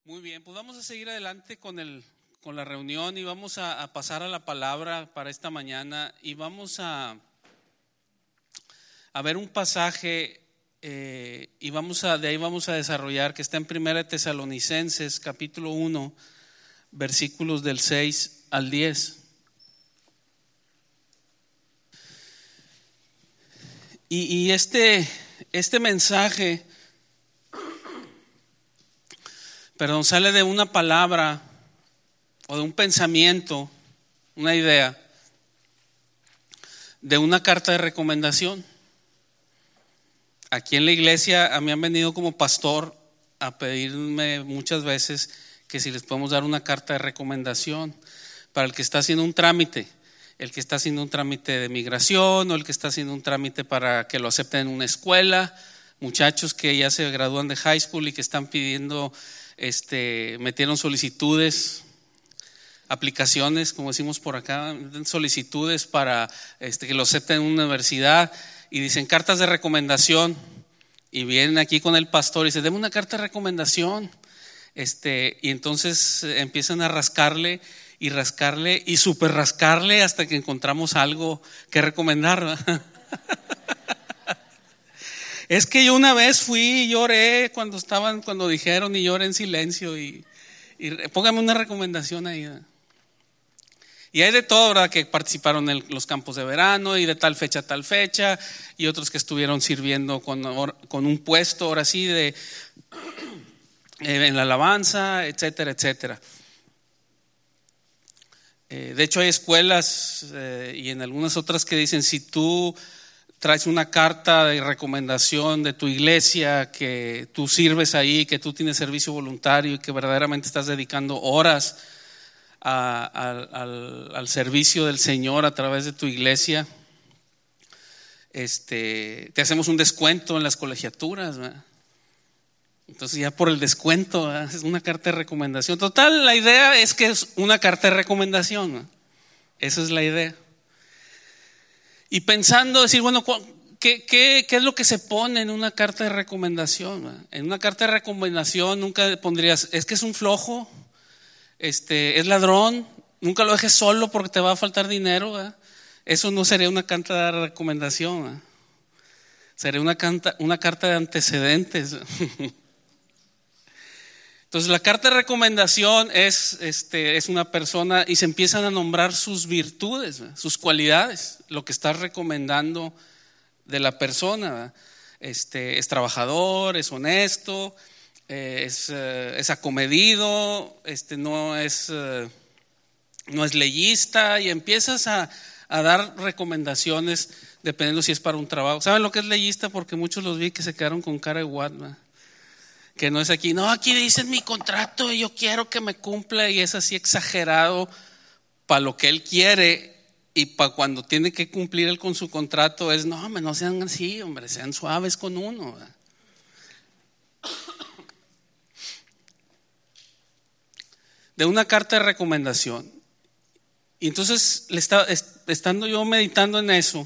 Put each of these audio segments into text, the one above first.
Muy bien, pues vamos a seguir adelante con la reunión y vamos a pasar a la palabra para esta mañana y vamos a ver un pasaje y de ahí vamos a desarrollar, que está en 1 Tesalonicenses capítulo 1, versículos del 6 al 10. Y este mensaje, sale de una palabra o de un pensamiento, una idea, de una carta de recomendación. Aquí en la iglesia a mí han venido como pastor a pedirme muchas veces que si les podemos dar una carta de recomendación para el que está haciendo un trámite, el que está haciendo un trámite de migración o el que está haciendo un trámite para que lo acepten en una escuela, muchachos que ya se gradúan de high school y que están pidiendo, metieron solicitudes, aplicaciones, como decimos por acá, solicitudes para que lo acepten en una universidad y dicen cartas de recomendación y vienen aquí con el pastor y dicen deme una carta de recomendación y entonces empiezan a rascarle y super rascarle hasta que encontramos algo que recomendar, ¿verdad? Es que yo una vez fui y lloré cuando dijeron y lloré en silencio y póngame una recomendación ahí, ¿verdad? Y hay de todo, ¿verdad? Que participaron en los campos de verano y de tal fecha a tal fecha, y otros que estuvieron sirviendo con un puesto, ahora sí, en la alabanza, etcétera, etcétera. De hecho hay escuelas y en algunas otras que dicen si tú traes una carta de recomendación de tu iglesia, que tú sirves ahí, que tú tienes servicio voluntario y que verdaderamente estás dedicando horas al servicio del Señor a través de tu iglesia, te hacemos un descuento en las colegiaturas, ¿verdad? Entonces ya por el descuento, ¿verdad? Es una carta de recomendación. Total, la idea es que es una carta de recomendación, ¿verdad? Esa es la idea. Y pensando, decir, bueno, ¿qué es lo que se pone en una carta de recomendación, ¿verdad? En una carta de recomendación nunca pondrías, es que es un flojo, es ladrón, nunca lo dejes solo porque te va a faltar dinero, ¿verdad? Eso no sería una carta de recomendación, ¿verdad? Sería una carta de antecedentes. Entonces la carta de recomendación es una persona y se empiezan a nombrar sus virtudes, ¿verdad? Sus cualidades, lo que estás recomendando de la persona, ¿verdad? Es trabajador, es honesto, es acomedido, no es leyista, y empiezas a dar recomendaciones dependiendo si es para un trabajo. ¿Saben lo que es leyista? Porque muchos los vi que se quedaron con cara de what, ¿verdad? Que no es aquí, no, aquí dice en mi contrato y yo quiero que me cumpla, y es así exagerado para lo que él quiere, y para cuando tiene que cumplir él con su contrato es, no sean así, hombre, sean suaves con uno, ¿verdad? De una carta de recomendación. Y entonces estando yo meditando en eso,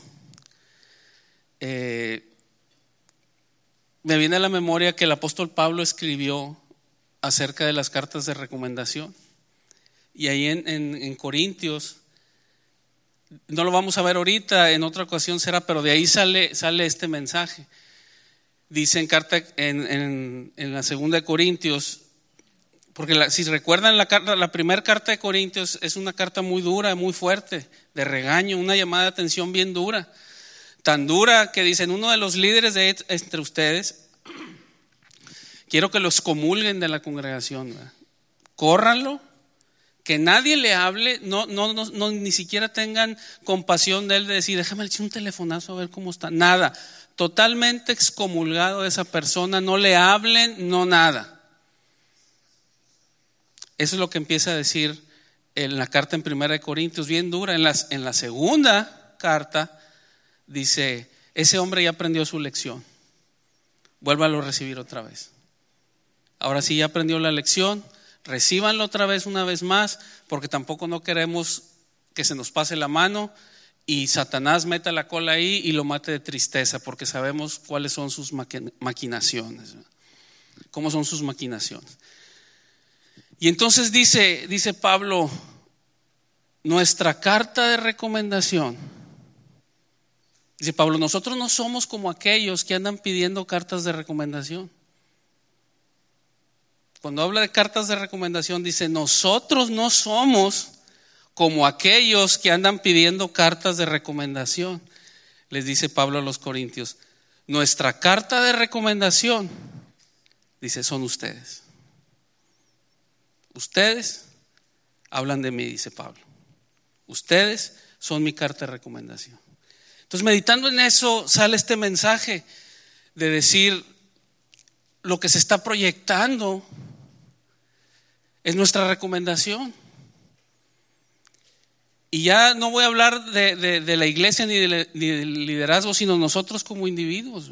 me viene a la memoria que el apóstol Pablo escribió acerca de las cartas de recomendación. Y ahí en Corintios, no lo vamos a ver ahorita, en otra ocasión será, pero de ahí sale este mensaje. Dice en la segunda de Corintios, porque si recuerdan la primera carta de Corintios es una carta muy dura, muy fuerte, de regaño, una llamada de atención bien dura. Tan dura que dicen, uno de los líderes entre ustedes, quiero que los excomulguen de la congregación, ¿verdad? Córranlo, que nadie le hable, no, ni siquiera tengan compasión de él, de decir, déjame echar un telefonazo a ver cómo está. Nada, totalmente excomulgado de esa persona, no le hablen, no nada. Eso es lo que empieza a decir en la carta en 1 Corintios, bien dura. En la segunda carta dice, ese hombre ya aprendió su lección, vuélvalo a recibir otra vez. Ahora sí ya aprendió la lección, recíbanlo otra vez, una vez más, porque tampoco no queremos que se nos pase la mano y Satanás meta la cola ahí y lo mate de tristeza, porque sabemos cuáles son sus maquinaciones, cómo son sus maquinaciones. Y entonces dice Pablo, nuestra carta de recomendación. Dice Pablo, nosotros no somos como aquellos que andan pidiendo cartas de recomendación. Cuando habla de cartas de recomendación, dice, nosotros no somos como aquellos que andan pidiendo cartas de recomendación. Les dice Pablo a los corintios, nuestra carta de recomendación, dice, son ustedes. Ustedes hablan de mí, dice Pablo. Ustedes son mi carta de recomendación. Entonces, meditando en eso, sale este mensaje de decir, lo que se está proyectando es nuestra recomendación. Y ya no voy a hablar de la iglesia ni del liderazgo, sino nosotros como individuos.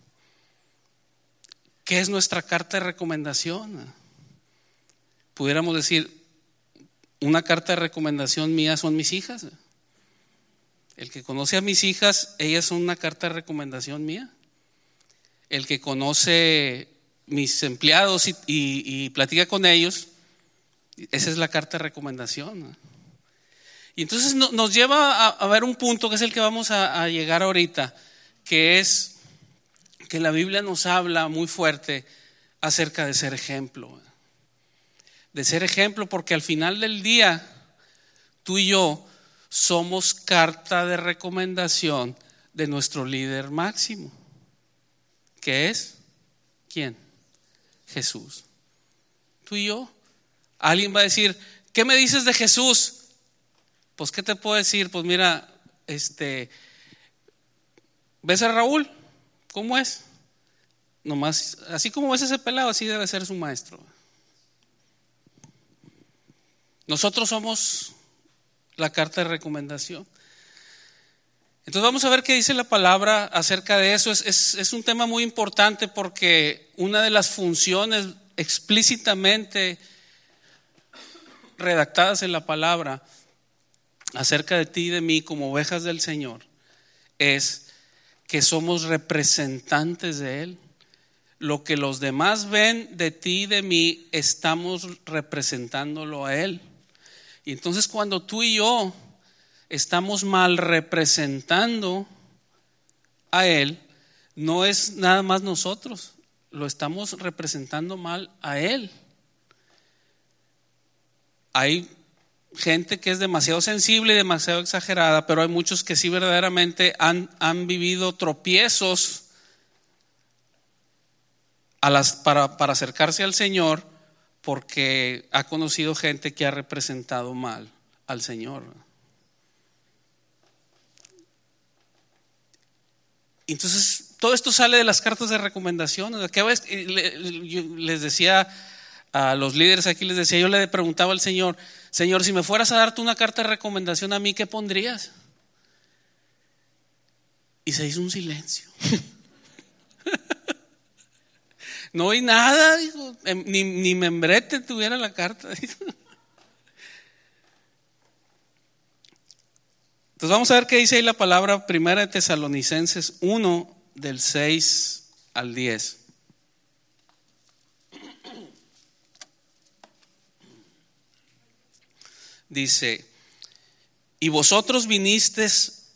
¿Qué es nuestra carta de recomendación? Pudiéramos decir, una carta de recomendación mía son mis hijas. El que conoce a mis hijas, ellas son una carta de recomendación mía. El que conoce mis empleados y platica con ellos, esa es la carta de recomendación. Y entonces nos lleva a ver un punto que es el que vamos a llegar ahorita, que es que la Biblia nos habla muy fuerte acerca de ser ejemplo. De ser ejemplo, porque al final del día, tú y yo somos carta de recomendación de nuestro líder máximo. ¿Qué es? ¿Quién? Jesús. Tú y yo. Alguien va a decir, ¿qué me dices de Jesús? Pues, ¿qué te puedo decir? Pues mira, ¿ves a Raúl? ¿Cómo es? Nomás, así como ves ese pelado, así debe ser su maestro. Nosotros somos la carta de recomendación. Entonces vamos a ver qué dice la palabra acerca de eso. Es un tema muy importante porque una de las funciones explícitamente redactadas en la palabra acerca de ti y de mí como ovejas del Señor es que somos representantes de Él. Lo que los demás ven de ti y de mí, estamos representándolo a Él. Y entonces cuando tú y yo estamos mal representando a Él, no es nada más nosotros, lo estamos representando mal a Él. Hay gente que es demasiado sensible y demasiado exagerada, pero hay muchos que sí verdaderamente han vivido tropiezos para acercarse al Señor, porque ha conocido gente que ha representado mal al Señor. Entonces, todo esto sale de las cartas de recomendación. Yo les decía a los líderes aquí, yo le preguntaba al Señor, Señor, si me fueras a darte una carta de recomendación a mí, ¿qué pondrías? Y se hizo un silencio. No oí nada, dijo, ni membrete tuviera la carta. Dijo. Entonces vamos a ver qué dice ahí la palabra Primera de Tesalonicenses 1, del 6 al 10. Dice, y vosotros vinisteis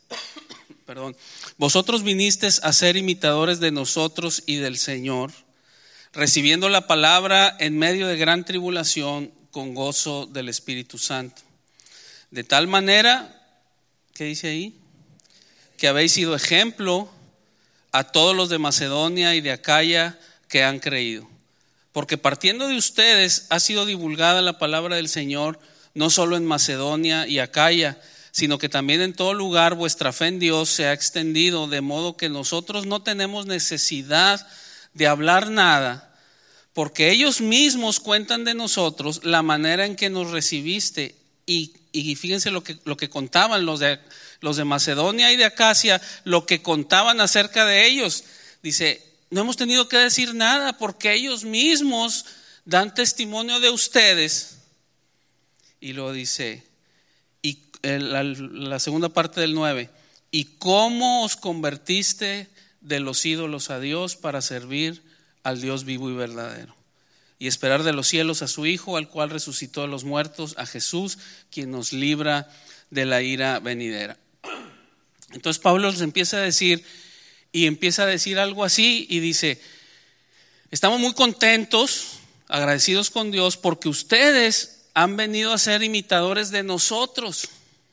a ser imitadores de nosotros y del Señor, recibiendo la palabra en medio de gran tribulación con gozo del Espíritu Santo. De tal manera, ¿qué dice ahí? Que habéis sido ejemplo a todos los de Macedonia y de Acaya que han creído. Porque partiendo de ustedes ha sido divulgada la palabra del Señor, no solo en Macedonia y Acaya, sino que también en todo lugar vuestra fe en Dios se ha extendido, de modo que nosotros no tenemos necesidad de hablar nada, porque ellos mismos cuentan de nosotros la manera en que nos recibiste. Y fíjense lo que contaban los de Macedonia y de Acacia, lo que contaban acerca de ellos. Dice, no hemos tenido que decir nada porque ellos mismos dan testimonio de ustedes. Y luego dice, y la segunda parte del 9, y cómo os convertiste de los ídolos a Dios para servir al Dios vivo y verdadero. y esperar de los cielos a su Hijo, al cual resucitó de los muertos, a Jesús, quien nos libra de la ira venidera. Entonces Pablo les empieza a decir, y empieza a decir algo así, y dice: estamos muy contentos, agradecidos con Dios, porque ustedes han venido a ser imitadores de nosotros.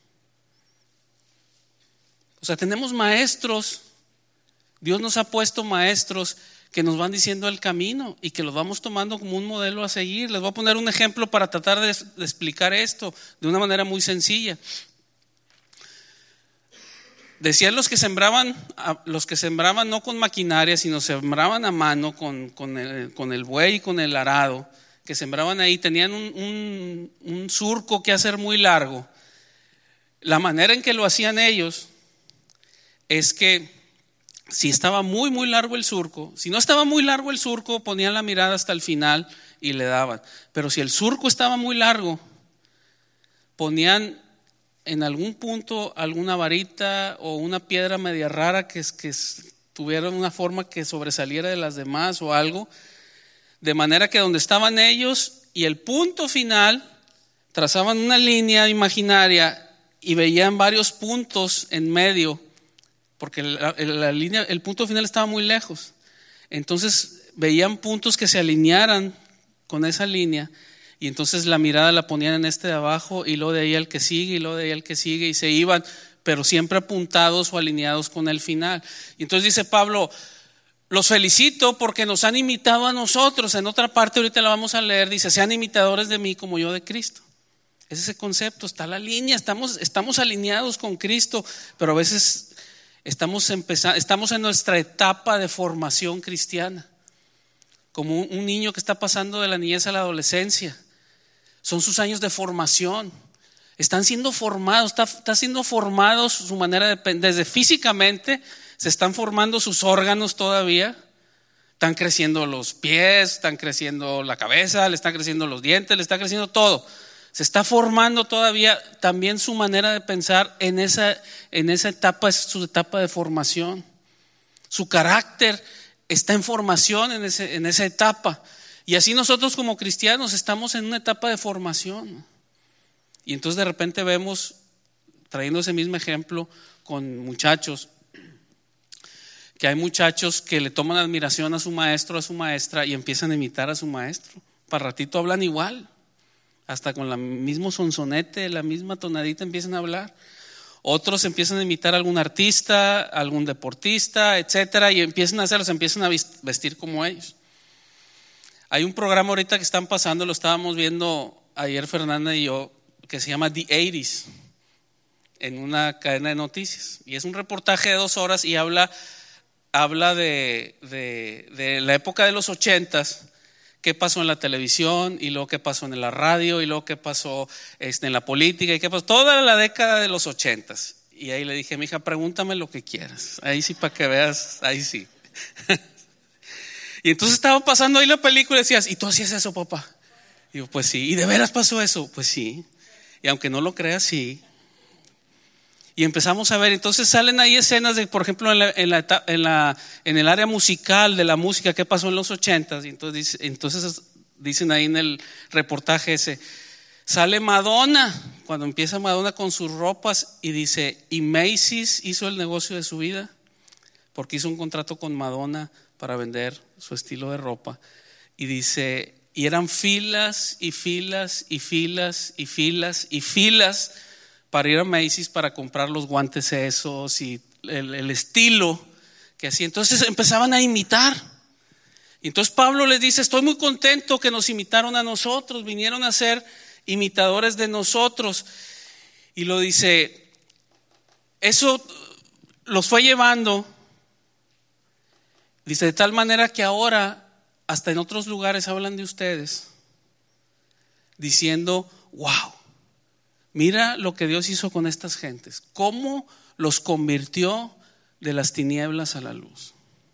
O sea, tenemos maestros, Dios nos ha puesto maestros que nos van diciendo el camino y que los vamos tomando como un modelo a seguir. Les voy a poner un ejemplo para tratar de explicar esto de una manera muy sencilla. Decían los que sembraban no con maquinaria, sino sembraban a mano con el buey y con el arado, que sembraban ahí, tenían un surco que hacer muy largo. La manera en que lo hacían ellos es que si estaba muy muy largo el surco, si no estaba muy largo el surco, ponían la mirada hasta el final y le daban. Pero si el surco estaba muy largo, ponían en algún punto alguna varita o una piedra media rara que tuviera una forma que sobresaliera de las demás o algo, de manera que donde estaban ellos y el punto final trazaban una línea imaginaria y veían varios puntos en medio, porque la línea, el punto final estaba muy lejos. Entonces veían puntos que se alinearan con esa línea, y entonces la mirada la ponían en este de abajo, y luego de ahí al que sigue, y luego de ahí al que sigue, y se iban, pero siempre apuntados o alineados con el final. Y entonces dice Pablo: los felicito porque nos han imitado a nosotros. En otra parte, ahorita la vamos a leer, dice: sean imitadores de mí como yo de Cristo. Es ese concepto, está la línea, estamos alineados con Cristo, pero a veces estamos en nuestra etapa de formación cristiana, como un niño que está pasando de la niñez a la adolescencia. Son sus años de formación, están siendo formados, está siendo formados su manera de, desde físicamente se están formando sus órganos todavía, están creciendo los pies, están creciendo la cabeza, le están creciendo los dientes, le está creciendo todo. Se está formando todavía también su manera de pensar en esa etapa, es su etapa de formación. Su carácter está en formación en esa etapa. Y así nosotros como cristianos estamos en una etapa de formación. Y entonces de repente vemos, trayendo ese mismo ejemplo con muchachos, que hay muchachos que le toman admiración a su maestro, a su maestra, y empiezan a imitar a su maestro. Para ratito hablan igual. Hasta con el mismo sonsonete, la misma tonadita empiezan a hablar. Otros empiezan a imitar a algún artista, algún deportista, etcétera, y empiezan a vestir como ellos. Hay un programa ahorita que están pasando, lo estábamos viendo ayer Fernanda y yo, que se llama The 80s, en una cadena de noticias. Y es un reportaje de 2 horas y habla de la época de los 80s. Qué pasó en la televisión, y luego qué pasó en la radio, y luego qué pasó en la política, y qué pasó toda la década de los 80s. Y ahí le dije: mija, pregúntame lo que quieras, ahí sí, para que veas, ahí sí. Y entonces estaba pasando ahí la película y decías: ¿y tú hacías eso, papá? Y yo: pues sí. ¿Y de veras pasó eso? Pues sí. Y aunque no lo creas, sí. Y empezamos a ver, entonces salen ahí escenas de, por ejemplo, en el área musical de la música, qué pasó en los 80s. Y entonces dicen ahí en el reportaje ese, sale Madonna, cuando empieza Madonna con sus ropas, y dice: y Macy's hizo el negocio de su vida, porque hizo un contrato con Madonna para vender su estilo de ropa. Y dice, y eran filas y filas y filas y filas y filas para ir a Macy's para comprar los guantes esos y el estilo que hacía. Entonces empezaban a imitar. Y entonces Pablo les dice: estoy muy contento que nos imitaron a nosotros, vinieron a ser imitadores de nosotros. Y lo dice, eso los fue llevando, dice, de tal manera que ahora hasta en otros lugares hablan de ustedes, diciendo: wow, mira lo que Dios hizo con estas gentes, cómo los convirtió de las tinieblas a la luz.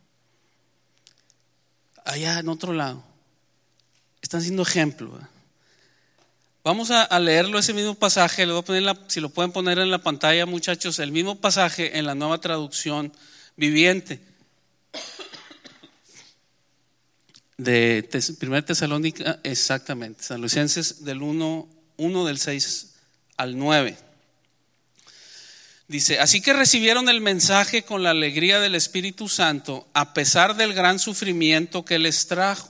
Allá en otro lado están siendo ejemplo, ¿verdad? Vamos a leerlo, ese mismo pasaje. Le voy a poner si lo pueden poner en la pantalla, muchachos, el mismo pasaje en la Nueva Traducción Viviente. Primera Tesalónica, exactamente, Tesalonicenses del 1 del 6 al 9. Dice, así que recibieron el mensaje con la alegría del Espíritu Santo, a pesar del gran sufrimiento que les trajo.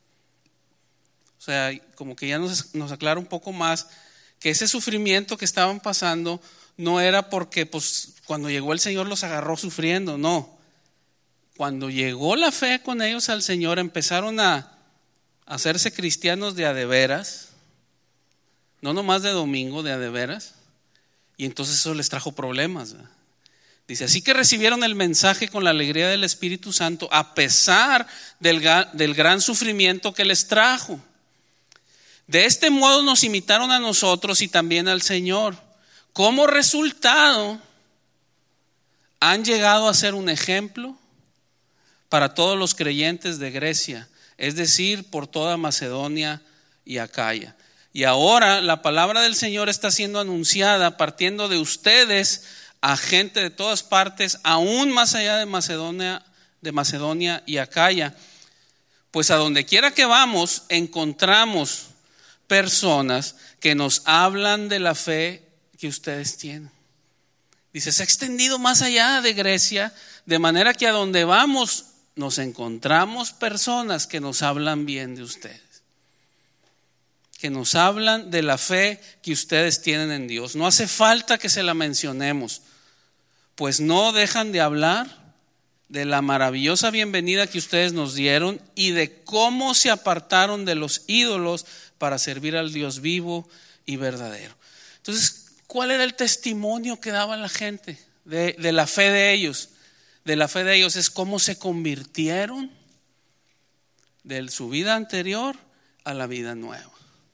O sea, como que ya nos aclara un poco más que ese sufrimiento que estaban pasando no era porque pues, cuando llegó el Señor los agarró sufriendo, no. Cuando llegó la fe con ellos al Señor, empezaron a hacerse cristianos de a de veras, no nomás de domingo, de a de veras. Y entonces eso les trajo problemas. Dice, así que recibieron el mensaje con la alegría del Espíritu Santo a pesar del gran sufrimiento que les trajo. De este modo nos imitaron a nosotros y también al Señor. Como resultado, han llegado a ser un ejemplo para todos los creyentes de Grecia, es decir, por toda Macedonia y Acaya. Y ahora la palabra del Señor está siendo anunciada partiendo de ustedes a gente de todas partes, aún más allá de Macedonia y Acaya. Pues a donde quiera que vamos encontramos personas que nos hablan de la fe que ustedes tienen. Dice, se ha extendido más allá de Grecia, de manera que a donde vamos nos encontramos personas que nos hablan bien de ustedes, que nos hablan de la fe que ustedes tienen en Dios. No hace falta que se la mencionemos, pues no dejan de hablar de la maravillosa bienvenida que ustedes nos dieron y de cómo se apartaron de los ídolos para servir al Dios vivo y verdadero. Entonces, ¿cuál era el testimonio que daba la gente de la fe de ellos? De la fe de ellos es cómo se convirtieron de su vida anterior a la vida nueva.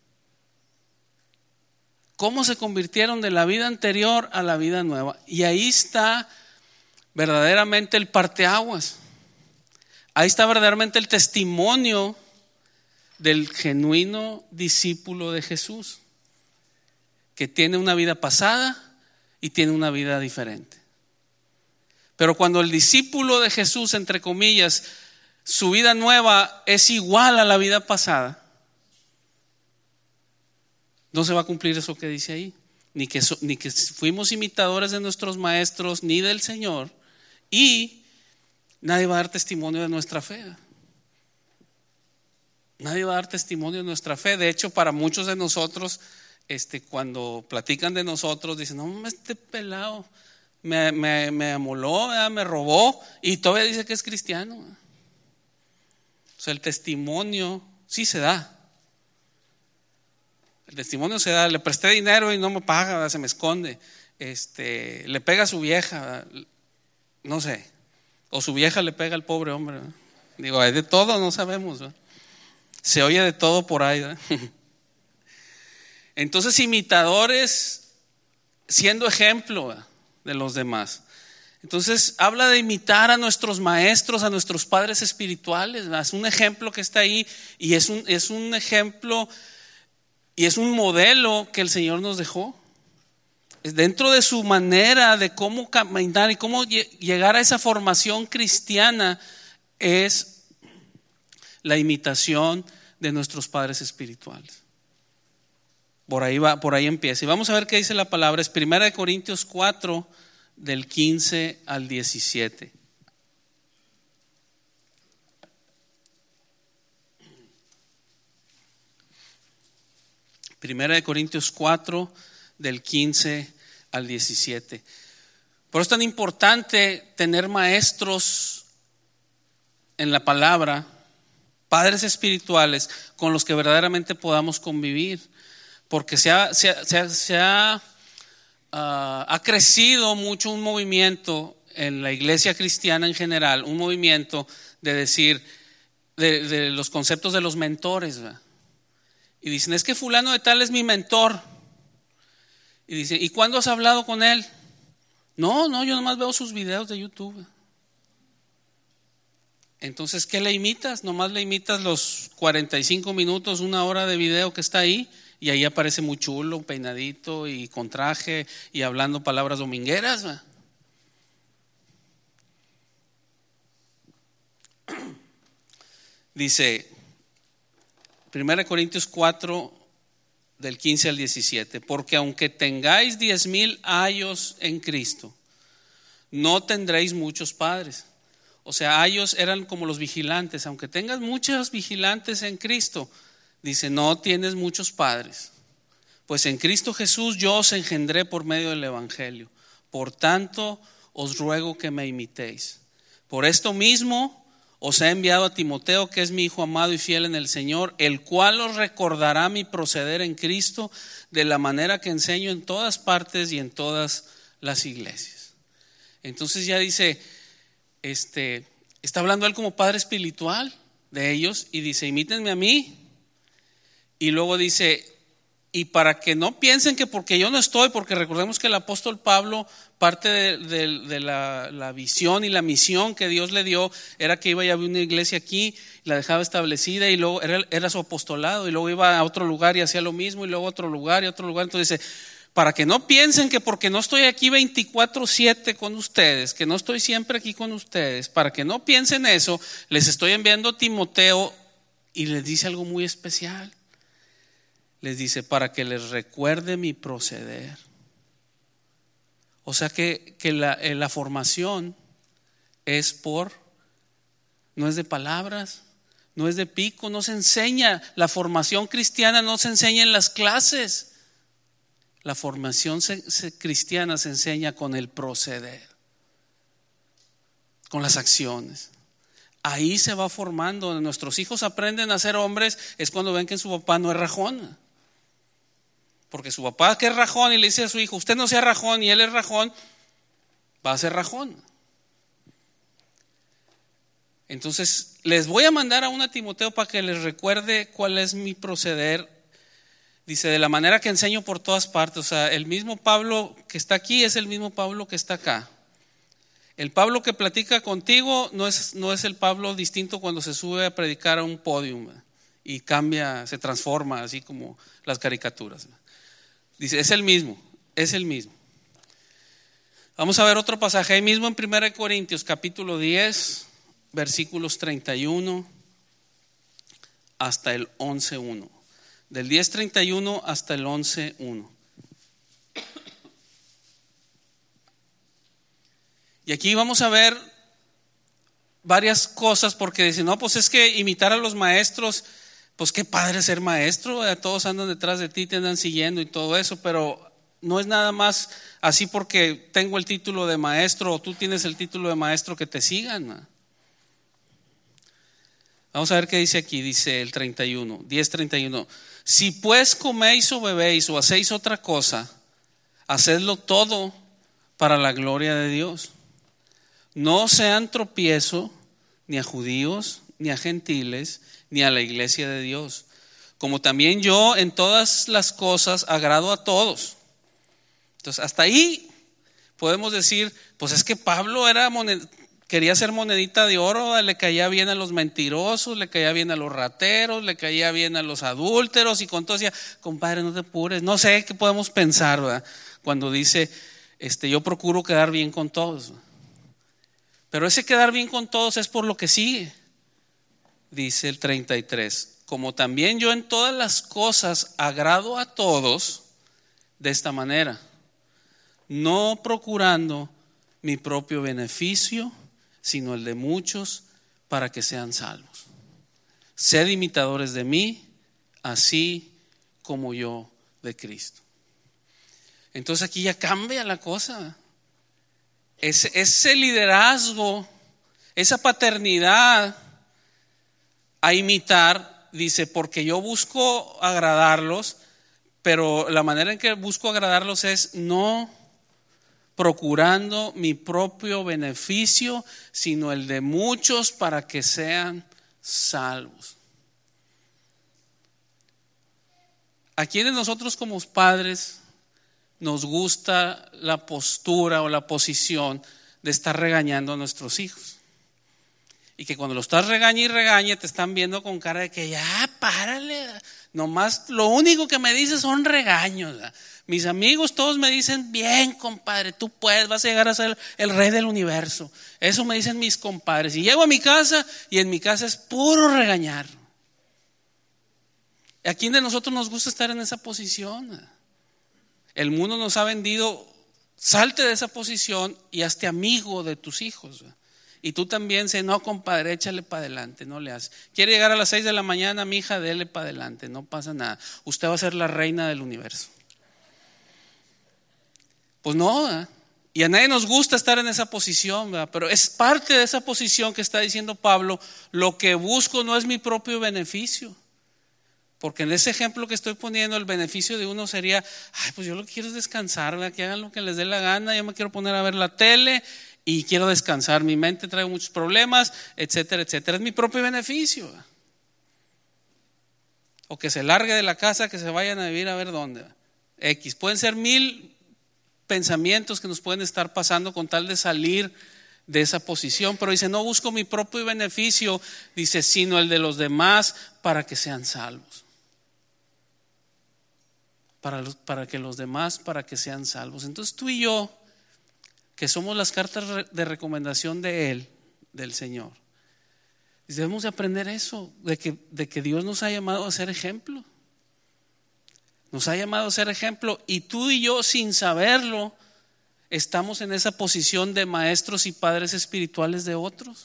Cómo se convirtieron de la vida anterior a la vida nueva. Y ahí está verdaderamente el parteaguas. Ahí está verdaderamente el testimonio del genuino discípulo de Jesús, que tiene una vida pasada y tiene una vida diferente. Pero cuando el discípulo de Jesús, entre comillas, su vida nueva es igual a la vida pasada, no se va a cumplir eso que dice ahí, ni que fuimos imitadores de nuestros maestros ni del Señor, y nadie va a dar testimonio de nuestra fe. Nadie va a dar testimonio de nuestra fe. De hecho, para muchos de nosotros, cuando platican de nosotros, dicen, no, este pelado me amoló, me robó, y todavía dice que es cristiano. O sea, el testimonio sí se da. El testimonio se da. Le presté dinero y no me paga, se me esconde. Le pega a su vieja, no sé. O su vieja le pega al pobre hombre. Digo, hay de todo, no sabemos. Se oye de todo por ahí. Entonces, imitadores siendo ejemplo de los demás. Entonces, habla de imitar a nuestros maestros, a nuestros padres espirituales. Es un ejemplo que está ahí y es un ejemplo. Y es un modelo que el Señor nos dejó. Es dentro de su manera de cómo caminar y cómo llegar a esa formación cristiana, es la imitación de nuestros padres espirituales. Por ahí empieza. Y vamos a ver qué dice la palabra. Es 1 Corintios 4, del 15 al 17. Primera de Corintios 4, del 15 al 17. Por eso es tan importante tener maestros en la palabra, padres espirituales con los que verdaderamente podamos convivir, porque ha crecido mucho un movimiento en la iglesia cristiana en general, un movimiento de decir de los conceptos de los mentores, ¿verdad? Y dicen, es que fulano de tal es mi mentor. Y dicen, ¿y cuándo has hablado con él? No, yo nomás veo sus videos de YouTube. Entonces, ¿qué le imitas? Nomás le imitas los 45 minutos, una hora de video que está ahí, y ahí aparece muy chulo, peinadito y con traje y hablando palabras domingueras, ¿va? Dice, 1 Corintios 4, del 15 al 17. Porque aunque tengáis 10,000 ayos en Cristo, no tendréis muchos padres. O sea, ayos eran como los vigilantes. Aunque tengas muchos vigilantes en Cristo, dice, no tienes muchos padres. Pues en Cristo Jesús yo os engendré por medio del Evangelio. Por tanto, os ruego que me imitéis. Por esto mismo os he enviado a Timoteo, que es mi hijo amado y fiel en el Señor, el cual os recordará mi proceder en Cristo de la manera que enseño en todas partes y en todas las iglesias. Entonces ya dice, está hablando él como padre espiritual de ellos y dice, imítenme a mí. Y luego dice, y para que no piensen que porque yo no estoy, porque recordemos que el apóstol Pablo, parte de la visión y la misión que Dios le dio era que iba y había una iglesia aquí, la dejaba establecida y luego era su apostolado, y luego iba a otro lugar y hacía lo mismo, y luego a otro lugar y a otro lugar. Entonces dice, para que no piensen que porque no estoy aquí 24/7 con ustedes, que no estoy siempre aquí con ustedes, para que no piensen eso, les estoy enviando a Timoteo y les dice algo muy especial. Les dice, para que les recuerde mi proceder. O sea que la formación no es de palabras, no es de pico, no se enseña. La formación cristiana no se enseña en las clases. La formación cristiana se enseña con el proceder, con las acciones. Ahí se va formando. Nuestros hijos aprenden a ser hombres es cuando ven que su papá no es rajón. Porque su papá que es rajón y le dice a su hijo, usted no sea rajón y él es rajón, va a ser rajón. Entonces les voy a mandar a un Timoteo para que les recuerde cuál es mi proceder. Dice, de la manera que enseño por todas partes. O sea, el mismo Pablo que está aquí es el mismo Pablo que está acá. El Pablo que platica contigo no es el Pablo distinto cuando se sube a predicar a un podio y cambia, se transforma así como las caricaturas. Dice, es el mismo. Vamos a ver otro pasaje ahí mismo en 1 Corintios capítulo 10, versículos 31 hasta el 11:1. Del 10:31 hasta el 11:1. Y aquí vamos a ver varias cosas porque dicen, no, pues es que imitar a los maestros, pues qué padre ser maestro, todos andan detrás de ti, te andan siguiendo y todo eso, pero no es nada más así porque tengo el título de maestro o tú tienes el título de maestro que te sigan. Vamos a ver qué dice aquí, dice el 10:31. Si pues coméis o bebéis o hacéis otra cosa, hacedlo todo para la gloria de Dios. No sean tropiezo ni a judíos, ni a gentiles, ni a la iglesia de Dios. Como también yo en todas las cosas agrado a todos. Entonces hasta ahí podemos decir, pues es que Pablo quería ser monedita de oro, le caía bien a los mentirosos, le caía bien a los rateros, le caía bien a los adúlteros, y con todo decía, compadre, no te apures. No sé qué podemos pensar, ¿verdad? Cuando dice, yo procuro quedar bien con todos. Pero ese quedar bien con todos es por lo que sigue. Dice el 33, como también yo en todas las cosas agrado a todos de esta manera, no procurando mi propio beneficio, sino el de muchos para que sean salvos. Sed imitadores de mí, así como yo de Cristo. Entonces aquí ya cambia la cosa. Ese liderazgo, esa paternidad a imitar, dice, porque yo busco agradarlos, pero la manera en que busco agradarlos es no procurando mi propio beneficio, sino el de muchos para que sean salvos. ¿A quiénes nosotros como padres nos gusta la postura o la posición de estar regañando a nuestros hijos? Y que cuando lo estás regañe y regañe te están viendo con cara de que ya párale, nomás lo único que me dices son regaños. Mis amigos todos me dicen, bien compadre, tú puedes, vas a llegar a ser el rey del universo. Eso me dicen mis compadres. Y llego a mi casa y en mi casa es puro regañar. ¿A quién de nosotros nos gusta estar en esa posición? El mundo nos ha vendido, salte de esa posición y hazte amigo de tus hijos. Y tú también no, compadre, échale para adelante, no le haces. Quiere llegar a las 6 de la mañana, mi hija, dele para adelante, no pasa nada. Usted va a ser la reina del universo. Pues no, ¿verdad? Y a nadie nos gusta estar en esa posición, ¿verdad? Pero es parte de esa posición que está diciendo Pablo, lo que busco no es mi propio beneficio. Porque en ese ejemplo que estoy poniendo, el beneficio de uno sería, ay, pues yo lo que quiero es descansar, ¿verdad? Que hagan lo que les dé la gana, yo me quiero poner a ver la tele y quiero descansar, mi mente trae muchos problemas, etcétera, etcétera. Es mi propio beneficio, ¿verdad? O que se largue de la casa, que se vayan a vivir a ver dónde, ¿verdad? X, pueden ser 1000 pensamientos que nos pueden estar pasando con tal de salir de esa posición, pero dice, no busco mi propio beneficio, dice, sino el de los demás para que sean salvos. Para que los demás, para que sean salvos. Entonces tú y yo, que somos las cartas de recomendación de Él, del Señor, debemos de aprender eso, de que Dios nos ha llamado a ser ejemplo. Nos ha llamado a ser ejemplo, y tú y yo, sin saberlo, estamos en esa posición de maestros y padres espirituales de otros.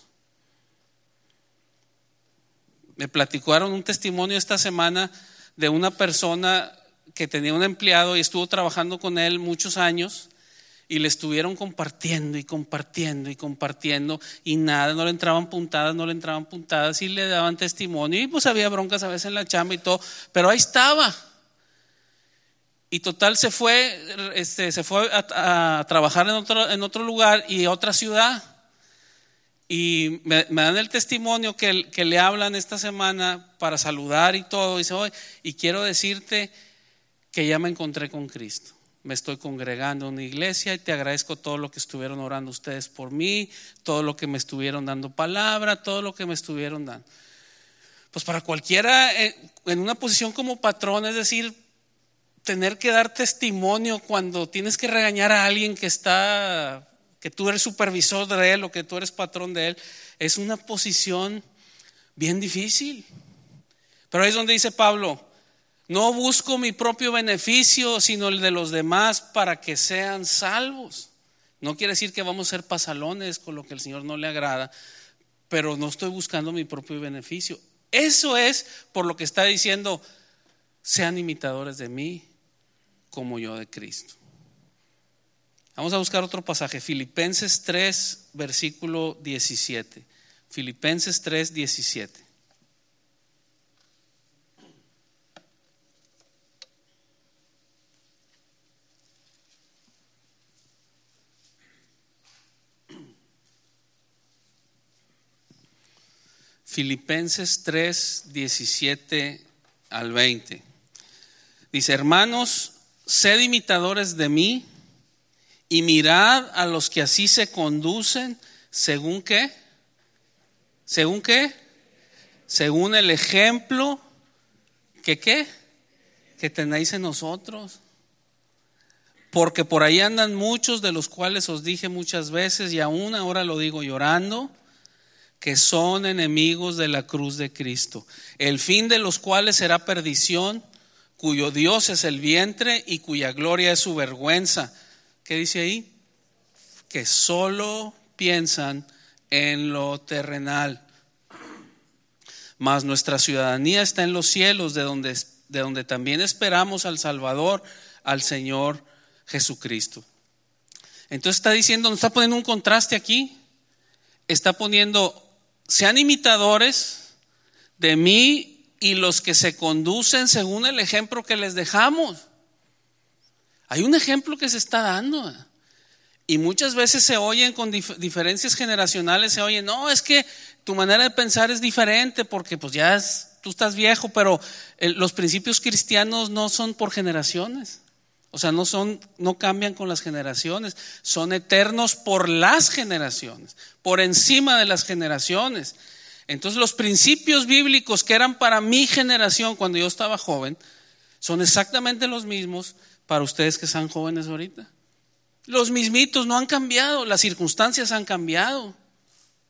Me platicaron un testimonio esta semana de una persona que tenía un empleado y estuvo trabajando con él muchos años, y le estuvieron compartiendo y compartiendo y compartiendo, y nada, no le entraban puntadas, y le daban testimonio, y pues había broncas a veces en la chamba y todo, pero ahí estaba. Y total se fue a trabajar en otro lugar y otra ciudad. Y me dan el testimonio que le hablan esta semana para saludar y todo. Y dice, oye, y quiero decirte que ya me encontré con Cristo. Me estoy congregando en una iglesia y te agradezco todo lo que estuvieron orando ustedes por mí, todo lo que me estuvieron dando palabra, todo lo que me estuvieron dando. Pues para cualquiera en una posición como patrón, es decir, tener que dar testimonio cuando tienes que regañar a alguien que tú eres supervisor de él o que tú eres patrón de él, es una posición bien difícil. Pero ahí es donde dice Pablo, no busco mi propio beneficio, sino el de los demás para que sean salvos. No quiere decir que vamos a ser pasalones con lo que el Señor no le agrada, pero no estoy buscando mi propio beneficio. Eso es por lo que está diciendo, sean imitadores de mí como yo de Cristo. Vamos a buscar otro pasaje, Filipenses 3, versículo 17. Filipenses 3, 17. Filipenses 3, 17 al 20. Dice, hermanos, sed imitadores de mí y mirad a los que así se conducen, ¿según qué? ¿Según qué? Según el ejemplo que tenéis en nosotros. Porque por ahí andan muchos, de los cuales os dije muchas veces, y aún ahora lo digo llorando, que son enemigos de la cruz de Cristo, el fin de los cuales será perdición, cuyo Dios es el vientre y cuya gloria es su vergüenza. ¿Qué dice ahí? Que solo piensan en lo terrenal. Mas nuestra ciudadanía está en los cielos, de donde también esperamos al Salvador, al Señor Jesucristo. Entonces está diciendo, nos está poniendo un contraste aquí. Está poniendo, sean imitadores de mí y los que se conducen según el ejemplo que les dejamos. Hay un ejemplo que se está dando, y muchas veces se oyen con diferencias generacionales, se oye, no, es que tu manera de pensar es diferente porque pues tú estás viejo, pero los principios cristianos no son por generaciones. O sea, no cambian con las generaciones, son eternos por las generaciones, por encima de las generaciones. Entonces los principios bíblicos que eran para mi generación cuando yo estaba joven, son exactamente los mismos para ustedes que están jóvenes ahorita. Los mismitos, no han cambiado, las circunstancias han cambiado,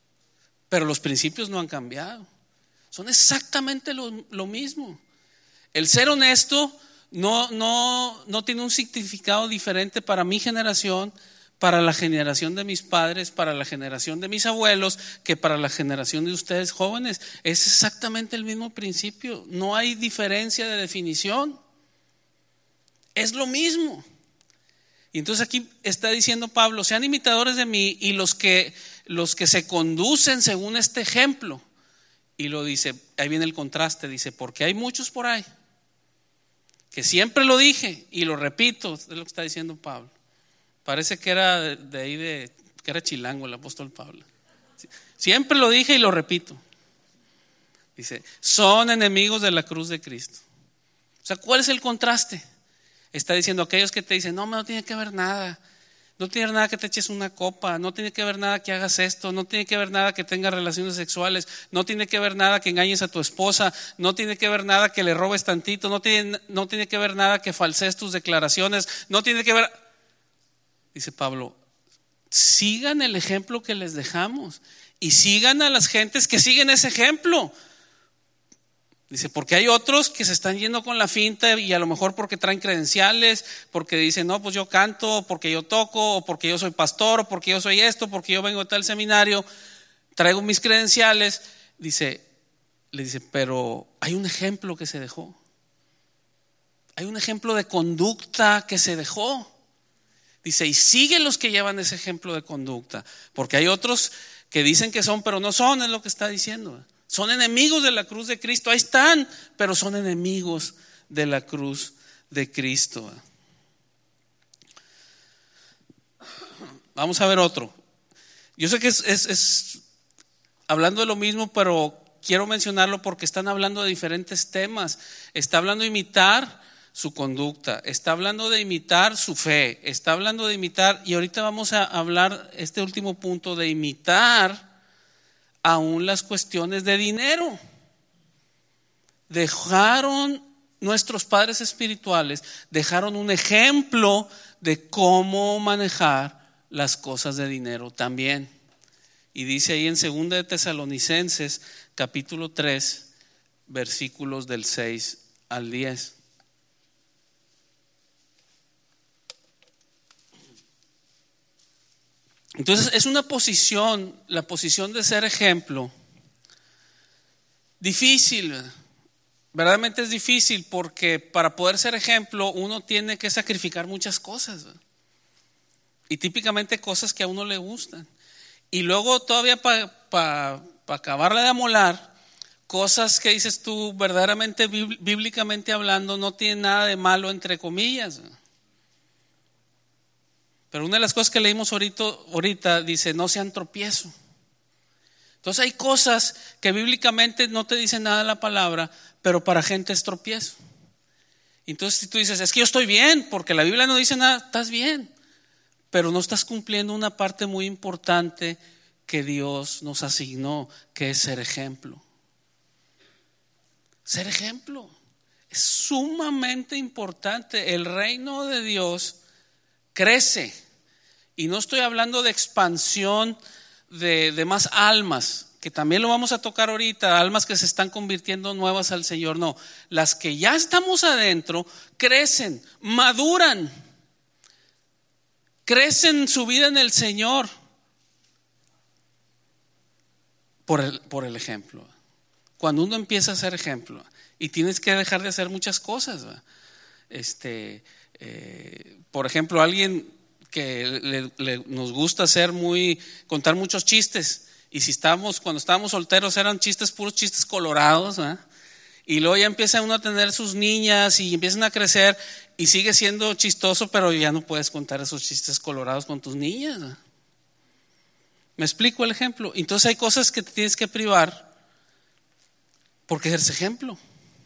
pero los principios no han cambiado. Son exactamente lo mismo. El ser honesto no tiene un significado diferente para mi generación, para la generación de mis padres, para la generación de mis abuelos, que para la generación de ustedes jóvenes. Es exactamente el mismo principio. No hay diferencia de definición. Es lo mismo. Y entonces aquí está diciendo Pablo: sean imitadores de mí y los que se conducen según este ejemplo. Y lo dice, ahí viene el contraste, dice, porque hay muchos por ahí que siempre lo dije y lo repito, es lo que está diciendo Pablo. Parece que era de ahí, que era chilango el apóstol Pablo. Siempre lo dije y lo repito. Dice, son enemigos de la cruz de Cristo. O sea, ¿cuál es el contraste? Está diciendo aquellos que te dicen, no tiene que ver nada. No tiene nada que te eches una copa, no tiene que ver nada que hagas esto, no tiene que ver nada que tengas relaciones sexuales, no tiene que ver nada que engañes a tu esposa, no tiene que ver nada que le robes tantito, no tiene que ver nada que falsees tus declaraciones, no tiene que ver. Dice Pablo, sigan el ejemplo que les dejamos y sigan a las gentes que siguen ese ejemplo. Dice, porque hay otros que se están yendo con la finta y a lo mejor porque traen credenciales, porque dicen, no, pues yo canto, porque yo toco, o porque yo soy pastor, o porque yo soy esto, porque yo vengo de tal seminario, traigo mis credenciales. Le dice, pero hay un ejemplo que se dejó. Hay un ejemplo de conducta que se dejó. Dice, y sigue los que llevan ese ejemplo de conducta, porque hay otros que dicen que son, pero no son, es lo que está diciendo. Son enemigos de la cruz de Cristo, ahí están, pero son enemigos de la cruz de Cristo. Vamos a ver otro. Yo sé que es hablando de lo mismo, pero quiero mencionarlo porque están hablando de diferentes temas. Está hablando de imitar su conducta, está hablando de imitar su fe, está hablando de imitar, y ahorita vamos a hablar este último punto de imitar aún las cuestiones de dinero. Nuestros padres espirituales dejaron un ejemplo de cómo manejar las cosas de dinero también. Y dice ahí en 2 de Tesalonicenses capítulo 3 versículos del 6 al 10. Entonces es una posición, la posición de ser ejemplo, difícil, verdaderamente es difícil, porque para poder ser ejemplo uno tiene que sacrificar muchas cosas, y típicamente cosas que a uno le gustan, y luego todavía para acabarla de amolar, cosas que dices tú verdaderamente bíblicamente hablando no tiene nada de malo entre comillas. Pero una de las cosas que leímos ahorita dice, no sean tropiezo. Entonces hay cosas que bíblicamente no te dicen nada la palabra, pero para gente es tropiezo. Entonces si tú dices, es que yo estoy bien, porque la Biblia no dice nada, estás bien, pero no estás cumpliendo una parte muy importante que Dios nos asignó, que es ser ejemplo. Ser ejemplo es sumamente importante. El reino de Dios crece. Y no estoy hablando de expansión de más almas, que también lo vamos a tocar ahorita, almas que se están convirtiendo nuevas al Señor. No, las que ya estamos adentro crecen, maduran, crecen su vida en el Señor por el ejemplo. Cuando uno empieza a ser ejemplo y tienes que dejar de hacer muchas cosas. Por ejemplo, alguien que nos gusta contar muchos chistes, y cuando estábamos solteros eran puros chistes colorados, ¿verdad? Y luego ya empieza uno a tener sus niñas y empiezan a crecer y sigue siendo chistoso, pero ya no puedes contar esos chistes colorados con tus niñas, ¿verdad? ¿Me explico el ejemplo? Entonces hay cosas que te tienes que privar porque eres ejemplo.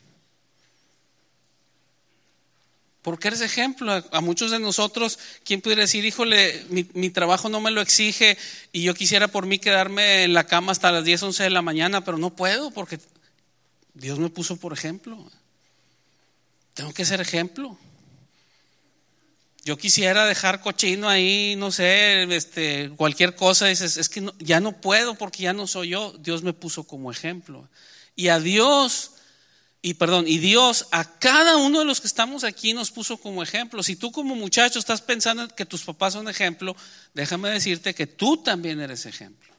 Porque eres ejemplo. A muchos de nosotros, ¿quién pudiera decir, híjole, mi trabajo no me lo exige y yo quisiera por mí quedarme en la cama hasta las 10, 11 de la mañana, pero no puedo porque Dios me puso por ejemplo. Tengo que ser ejemplo. Yo quisiera dejar cochino ahí, no sé, cualquier cosa, dices, es que ya no puedo porque ya no soy yo. Dios me puso como ejemplo. Y a Dios Y Dios a cada uno de los que estamos aquí nos puso como ejemplo. Si tú como muchacho estás pensando que tus papás son ejemplo, déjame decirte que tú también eres ejemplo.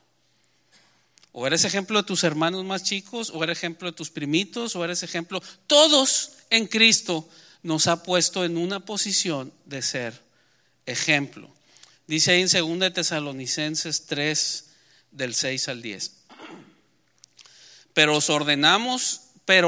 O eres ejemplo de tus hermanos más chicos, o eres ejemplo de tus primitos, o eres ejemplo. Todos en Cristo nos ha puesto en una posición de ser ejemplo. Dice ahí en 2 Tesalonicenses 3, del 6 al 10. Pero os ordenamos,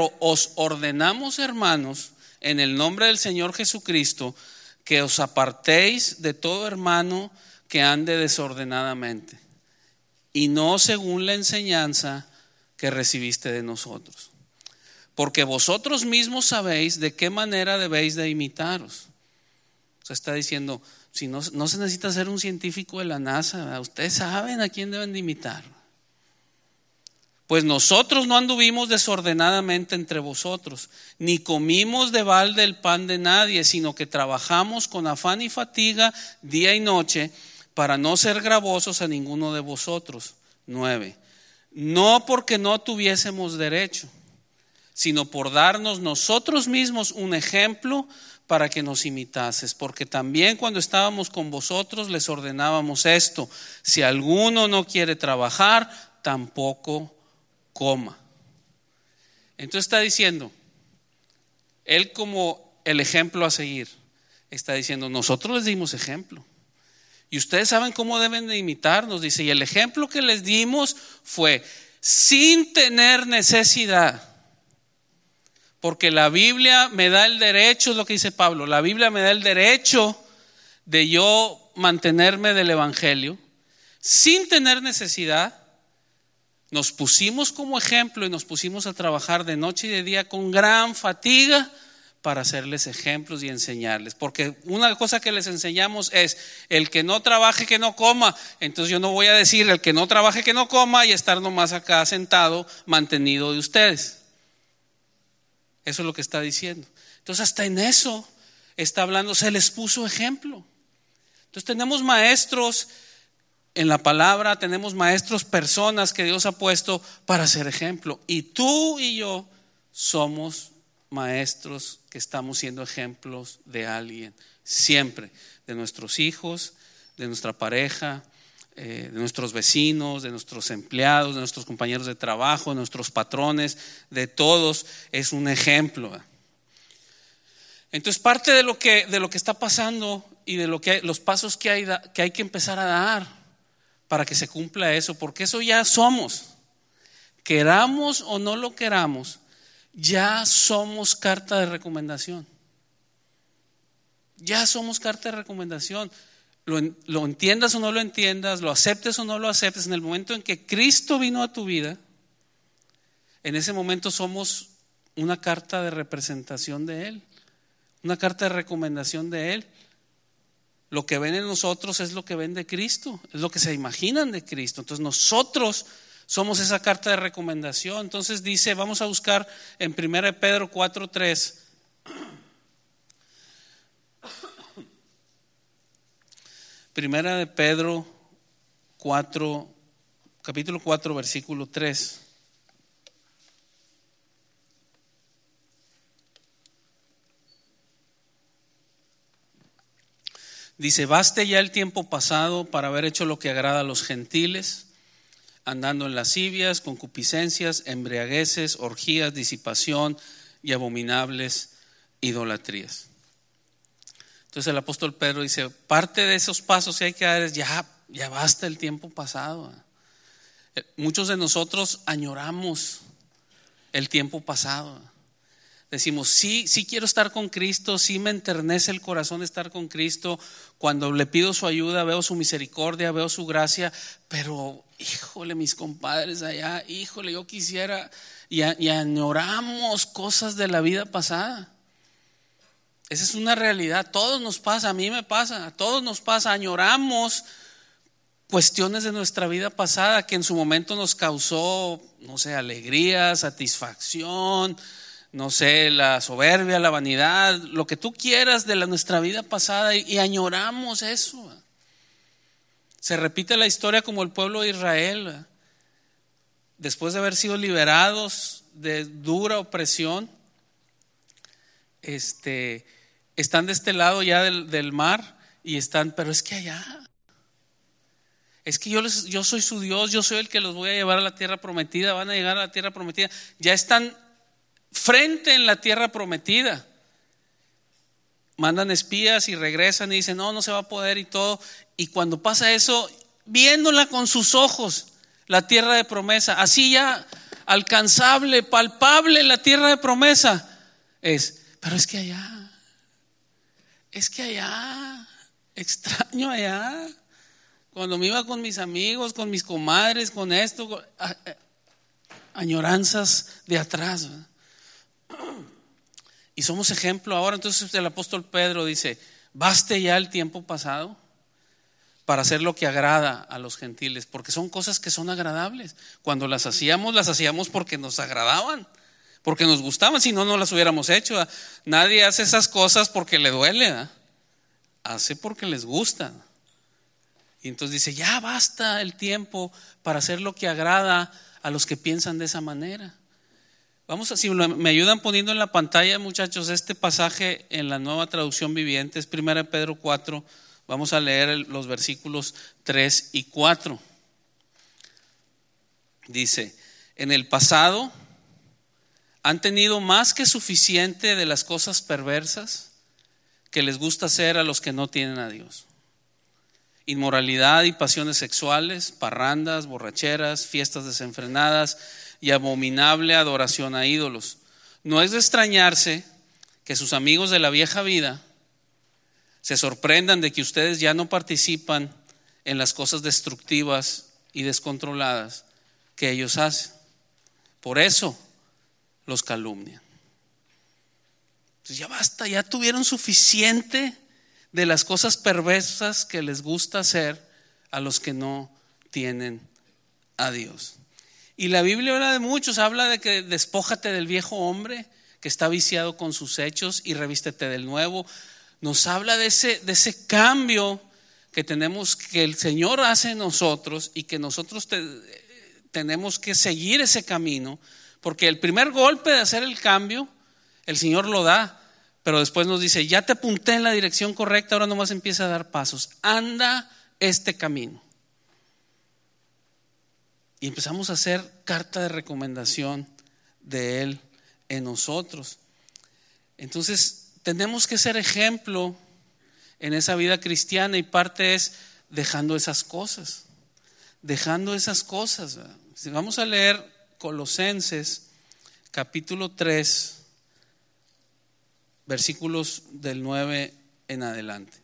hermanos, en el nombre del Señor Jesucristo, que os apartéis de todo hermano que ande desordenadamente, y no según la enseñanza que recibiste de nosotros. Porque vosotros mismos sabéis de qué manera debéis de imitaros. O sea, está diciendo, si no se necesita ser un científico de la NASA, ¿verdad? Ustedes saben a quién deben de imitar. Pues nosotros no anduvimos desordenadamente entre vosotros, ni comimos de balde el pan de nadie, sino que trabajamos con afán y fatiga día y noche, para no ser gravosos a ninguno de vosotros. 9. No porque no tuviésemos derecho, sino por darnos nosotros mismos un ejemplo para que nos imitases. Porque también cuando estábamos con vosotros les ordenábamos esto: si alguno no quiere trabajar, tampoco coma. Entonces está diciendo, él como el ejemplo a seguir, está diciendo, nosotros les dimos ejemplo. Y ustedes saben cómo deben de imitarnos, dice, y el ejemplo que les dimos fue sin tener necesidad, porque la Biblia me da el derecho, es lo que dice Pablo, la Biblia me da el derecho de yo mantenerme del evangelio, sin tener necesidad. Nos pusimos como ejemplo y nos pusimos a trabajar de noche y de día con gran fatiga para hacerles ejemplos y enseñarles. Porque una cosa que les enseñamos es, el que no trabaje que no coma. Entonces yo no voy a decir el que no trabaje que no coma y estar nomás acá sentado mantenido de ustedes. Eso es lo que está diciendo. Entonces hasta en eso está hablando, se les puso ejemplo. Entonces tenemos maestros en la palabra, tenemos maestros, personas que Dios ha puesto para ser ejemplo. Y tú y yo somos maestros que estamos siendo ejemplos de alguien, siempre, de nuestros hijos, de nuestra pareja, de nuestros vecinos, de nuestros empleados, de nuestros compañeros de trabajo, de nuestros patrones, de todos, es un ejemplo. Entonces parte de lo que está pasando y de los pasos que hay que empezar a dar para que se cumpla eso, porque eso ya somos, queramos o no lo queramos, ya somos carta de recomendación. Ya somos carta de recomendación. Lo entiendas o no lo entiendas, lo aceptes o no lo aceptes, en el momento en que Cristo vino a tu vida, en ese momento somos una carta de representación de Él, una carta de recomendación de Él. Lo que ven en nosotros es lo que ven de Cristo, es lo que se imaginan de Cristo. Entonces nosotros somos esa carta de recomendación. Entonces dice, vamos a buscar en 1 Pedro 4:3. Primera de Pedro 4, capítulo 4, versículo 3. Dice, baste ya el tiempo pasado para haber hecho lo que agrada a los gentiles, andando en lascivias, concupiscencias, embriagueces, orgías, disipación y abominables idolatrías. Entonces el apóstol Pedro dice, parte de esos pasos que hay que dar es ya basta el tiempo pasado. Muchos de nosotros añoramos el tiempo pasado. Decimos, sí quiero estar con Cristo, sí me enternece el corazón estar con Cristo. Cuando le pido su ayuda, veo su misericordia, veo su gracia, pero híjole, mis compadres allá, híjole, yo quisiera, y añoramos cosas de la vida pasada. Esa es una realidad, a todos nos pasa, a mí me pasa, a todos nos pasa, añoramos cuestiones de nuestra vida pasada que en su momento nos causó, no sé, alegría, satisfacción, no sé, la soberbia, la vanidad, lo que tú quieras de nuestra vida pasada, y añoramos eso. Se repite la historia como el pueblo de Israel, después de haber sido liberados de dura opresión, están de este lado ya del mar y están, pero es que allá, es que yo soy su Dios, yo soy el que los voy a llevar a la tierra prometida, van a llegar a la tierra prometida, ya están frente en la tierra prometida. Mandan espías y regresan y dicen no se va a poder y todo, y cuando pasa eso, viéndola con sus ojos, la tierra de promesa, así ya alcanzable, palpable la tierra de promesa, pero es que allá, extraño allá, cuando me iba con mis amigos, con mis comadres, con esto, añoranzas de atrás, ¿verdad? Y somos ejemplo ahora. Entonces el apóstol Pedro dice: baste ya el tiempo pasado para hacer lo que agrada a los gentiles, porque son cosas que son agradables. Cuando las hacíamos porque nos agradaban, porque nos gustaban, si no, no las hubiéramos hecho. Nadie hace esas cosas porque le duele, ¿eh? Hace porque les gusta. Y entonces dice: ya basta el tiempo para hacer lo que agrada a los que piensan de esa manera. Si me ayudan poniendo en la pantalla, muchachos, este pasaje en la Nueva Traducción Viviente, es 1 Pedro 4, vamos a leer los versículos 3 y 4. Dice: en el pasado han tenido más que suficiente de las cosas perversas que les gusta hacer a los que no tienen a Dios. Inmoralidad y pasiones sexuales, parrandas, borracheras, fiestas desenfrenadas y abominable adoración a ídolos. No es de extrañarse que sus amigos de la vieja vida se sorprendan de que ustedes ya no participan en las cosas destructivas y descontroladas que ellos hacen. Por eso los calumnian. Entonces ya basta, ya tuvieron suficiente de las cosas perversas que les gusta hacer a los que no tienen a Dios. Y la Biblia habla de muchos, habla de que despójate del viejo hombre que está viciado con sus hechos y revístete del nuevo. Nos habla de ese cambio que tenemos, que el Señor hace en nosotros y que nosotros tenemos que seguir ese camino, porque el primer golpe de hacer el cambio, el Señor lo da, pero después nos dice: ya te apunté en la dirección correcta, ahora nomás empieza a dar pasos, anda este camino. Y empezamos a hacer carta de recomendación de Él en nosotros. Entonces tenemos que ser ejemplo en esa vida cristiana, y parte es dejando esas cosas. Vamos a leer Colosenses capítulo 3, versículos del 9 en adelante.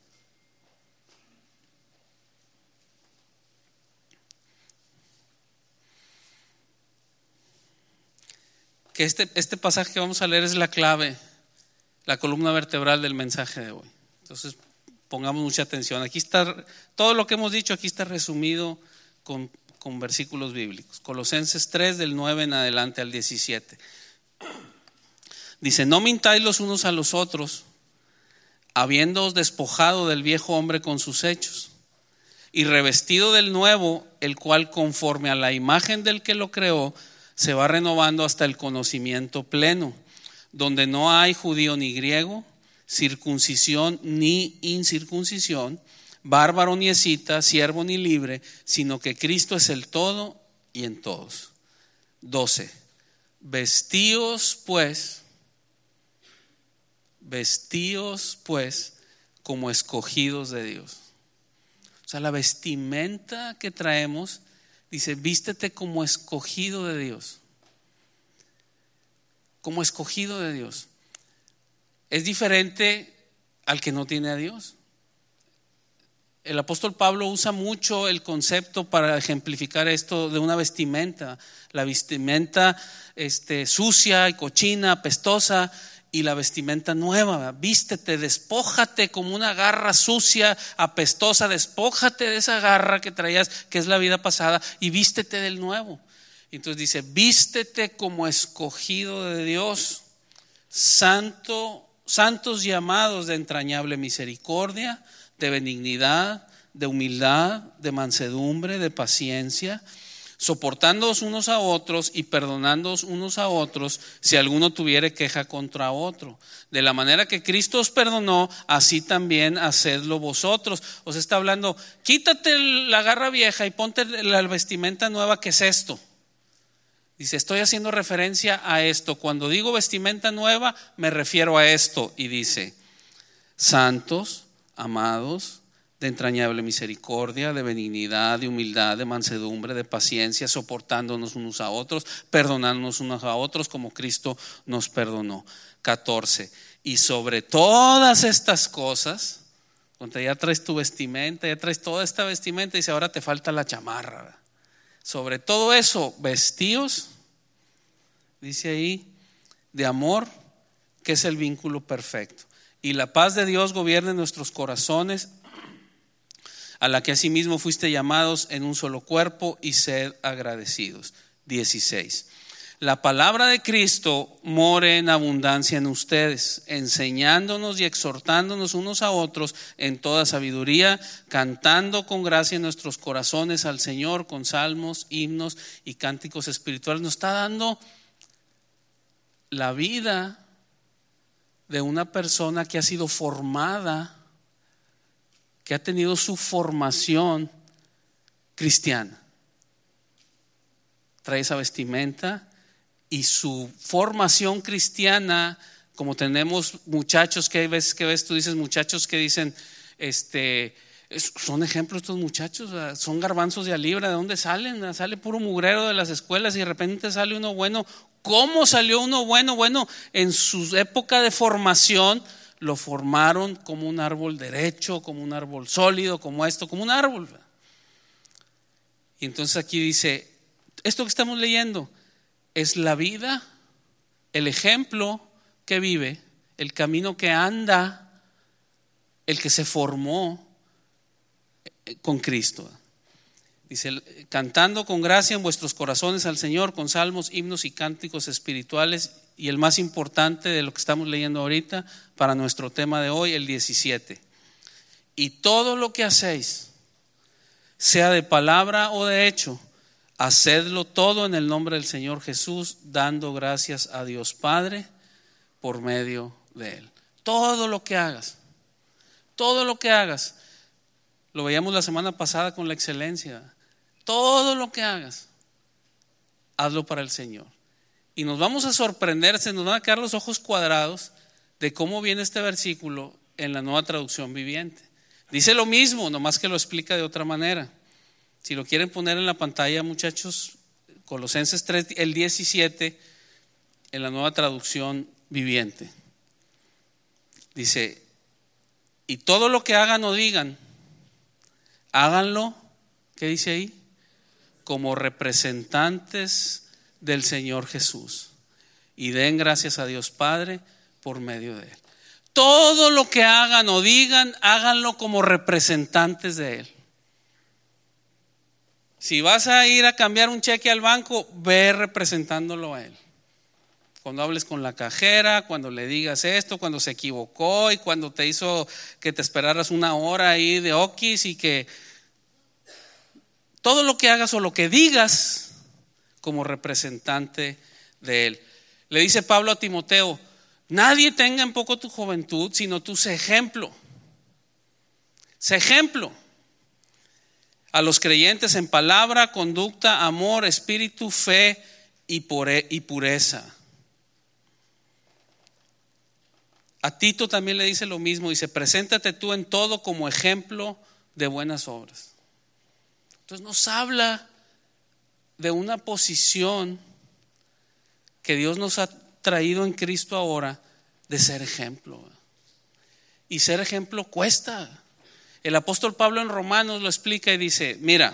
Que este pasaje que vamos a leer es la clave, la columna vertebral del mensaje de hoy. Entonces pongamos mucha atención. Aquí está todo lo que hemos dicho, aquí está resumido con versículos bíblicos. Colosenses 3 del 9 en adelante al 17. Dice: no mintáis los unos a los otros, habiéndoos despojado del viejo hombre con sus hechos, y revestido del nuevo, el cual conforme a la imagen del que lo creó, se va renovando hasta el conocimiento pleno, donde no hay judío ni griego, circuncisión ni incircuncisión, bárbaro ni escita, siervo ni libre, sino que Cristo es el todo y en todos. 12. Vestíos pues como escogidos de Dios. O sea, la vestimenta que traemos, dice: vístete como escogido de Dios. Como escogido de Dios. Es diferente al que no tiene a Dios. El apóstol Pablo usa mucho el concepto para ejemplificar esto de una vestimenta. La vestimenta sucia y cochina, apestosa, y la vestimenta nueva. Vístete, despójate como una garra sucia, apestosa, despójate de esa garra que traías, que es la vida pasada, y vístete del nuevo. Entonces dice: vístete como escogido de Dios, santos llamados de entrañable misericordia, de benignidad, de humildad, de mansedumbre, de paciencia, soportándoos unos a otros y perdonándoos unos a otros si alguno tuviere queja contra otro. De la manera que Cristo os perdonó, así también hacedlo vosotros. Os está hablando, quítate la garra vieja y ponte la vestimenta nueva. ¿Qué es esto? Dice, estoy haciendo referencia a esto. Cuando digo vestimenta nueva, me refiero a esto. Y dice, santos, amados, de entrañable misericordia, de benignidad, de humildad, de mansedumbre, de paciencia, soportándonos unos a otros, perdonándonos unos a otros como Cristo nos perdonó. 14. Y sobre todas estas cosas, cuando ya traes tu vestimenta, ya traes toda esta vestimenta, dice, ahora te falta la chamarra, ¿verdad? Sobre todo eso, vestíos, dice ahí, de amor, que es el vínculo perfecto. Y la paz de Dios gobierne nuestros corazones, a la que asimismo fuiste llamados en un solo cuerpo, y sed agradecidos. 16. La palabra de Cristo more en abundancia en ustedes, enseñándonos y exhortándonos unos a otros en toda sabiduría, cantando con gracia en nuestros corazones al Señor con salmos, himnos y cánticos espirituales. Nos está dando la vida de una persona que ha sido formada, que ha tenido su formación cristiana. Trae esa vestimenta y su formación cristiana, como tenemos muchachos que ves, tú dices muchachos que dicen, son ejemplos estos muchachos, son garbanzos de a libra. ¿De dónde salen? Sale puro mugrero de las escuelas y de repente sale uno bueno. ¿Cómo salió uno bueno? Bueno, en su época de formación lo formaron como un árbol derecho, como un árbol sólido, como esto, como un árbol. Y entonces aquí dice, esto que estamos leyendo es la vida, el ejemplo que vive, el camino que anda, el que se formó con Cristo. Dice, cantando con gracia en vuestros corazones al Señor con salmos, himnos y cánticos espirituales. Y el más importante de lo que estamos leyendo ahorita para nuestro tema de hoy, el 17. Y todo lo que hacéis, sea de palabra o de hecho, hacedlo todo en el nombre del Señor Jesús, dando gracias a Dios Padre por medio de Él. Todo lo que hagas, lo veíamos la semana pasada con la excelencia. Todo lo que hagas, hazlo para el Señor. Y nos vamos a sorprender, se nos van a quedar los ojos cuadrados de cómo viene este versículo en la Nueva Traducción Viviente. Dice lo mismo, nomás que lo explica de otra manera. Si lo quieren poner en la pantalla, muchachos, Colosenses 3, el 17, en la Nueva Traducción Viviente. Dice, y todo lo que hagan o digan, háganlo, ¿qué dice ahí? Como representantes del Señor Jesús, y den gracias a Dios Padre por medio de Él. Todo lo que hagan o digan, háganlo como representantes de Él. Si vas a ir a cambiar un cheque al banco, ve representándolo a Él. Cuando hables con la cajera, cuando le digas esto, cuando se equivocó y cuando te hizo que te esperaras una hora ahí de okis, y que todo lo que hagas o lo que digas como representante de Él. Le dice Pablo a Timoteo, nadie tenga en poco tu juventud, sino tú sé ejemplo. Sé ejemplo a los creyentes en palabra, conducta, amor, espíritu, fe y pureza. A Tito también le dice lo mismo, dice, preséntate tú en todo como ejemplo de buenas obras. Entonces nos habla de una posición que Dios nos ha traído en Cristo ahora, de ser ejemplo. Y ser ejemplo cuesta. El apóstol Pablo en Romanos lo explica y dice, mira,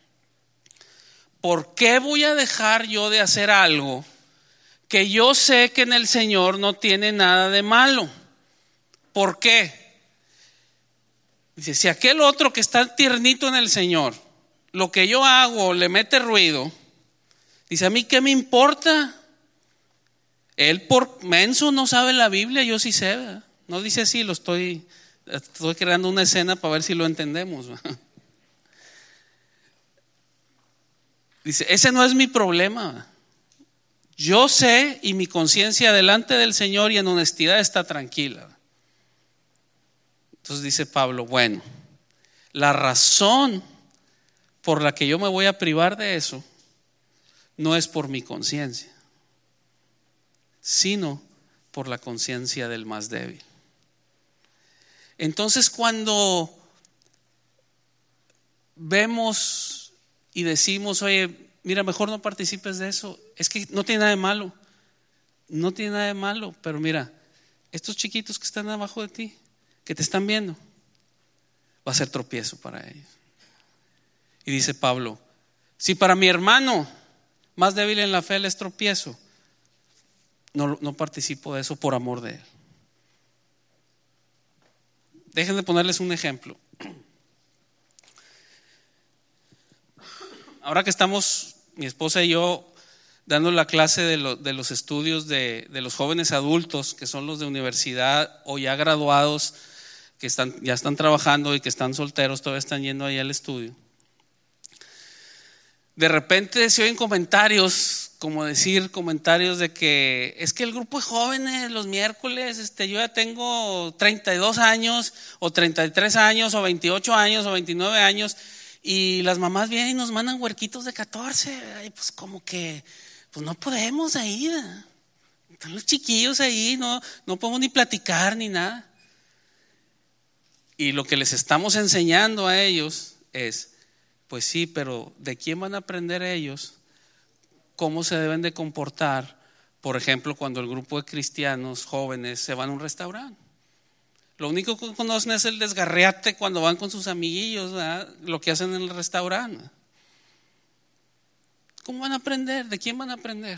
¿por qué voy a dejar yo de hacer algo que yo sé que en el Señor no tiene nada de malo? ¿Por qué? Dice, si aquel otro que está tiernito en el Señor, lo que yo hago le mete ruido, dice, ¿a mí qué me importa? Él por menso no sabe la Biblia, yo sí sé, ¿verdad? No dice así, estoy creando una escena para ver si lo entendemos, ¿verdad? Dice, ese no es mi problema. Yo sé y mi conciencia delante del Señor y en honestidad está tranquila. Entonces dice Pablo, bueno, la razón por la que yo me voy a privar de eso no es por mi conciencia, sino por la conciencia del más débil. Entonces, cuando vemos y decimos, oye, mira, mejor no participes de eso, es que no tiene nada de malo, no tiene nada de malo, pero mira, estos chiquitos que están abajo de ti, que te están viendo, va a ser tropiezo para ellos. Y dice Pablo, si para mi hermano más débil en la fe les tropiezo, no participo de eso por amor de él. Déjenme ponerles un ejemplo. Ahora que estamos, mi esposa y yo, dando la clase de los estudios de los jóvenes adultos, que son los de universidad o ya graduados, que ya están trabajando y que están solteros, todavía están yendo ahí al estudio. De repente se oyen comentarios, comentarios de que es que el grupo de jóvenes los miércoles, yo ya tengo 32 años o 33 años o 28 años o 29 años y las mamás vienen y nos mandan huerquitos de 14, y pues como que pues no podemos ahí, ¿verdad? Están los chiquillos ahí, no podemos ni platicar ni nada. Y lo que les estamos enseñando a ellos es, pues sí, pero ¿de quién van a aprender ellos cómo se deben de comportar? Por ejemplo, cuando el grupo de cristianos jóvenes se van a un restaurante. Lo único que conocen es el desgarriate cuando van con sus amiguillos, ¿verdad? Lo que hacen en el restaurante. ¿Cómo van a aprender? ¿De quién van a aprender?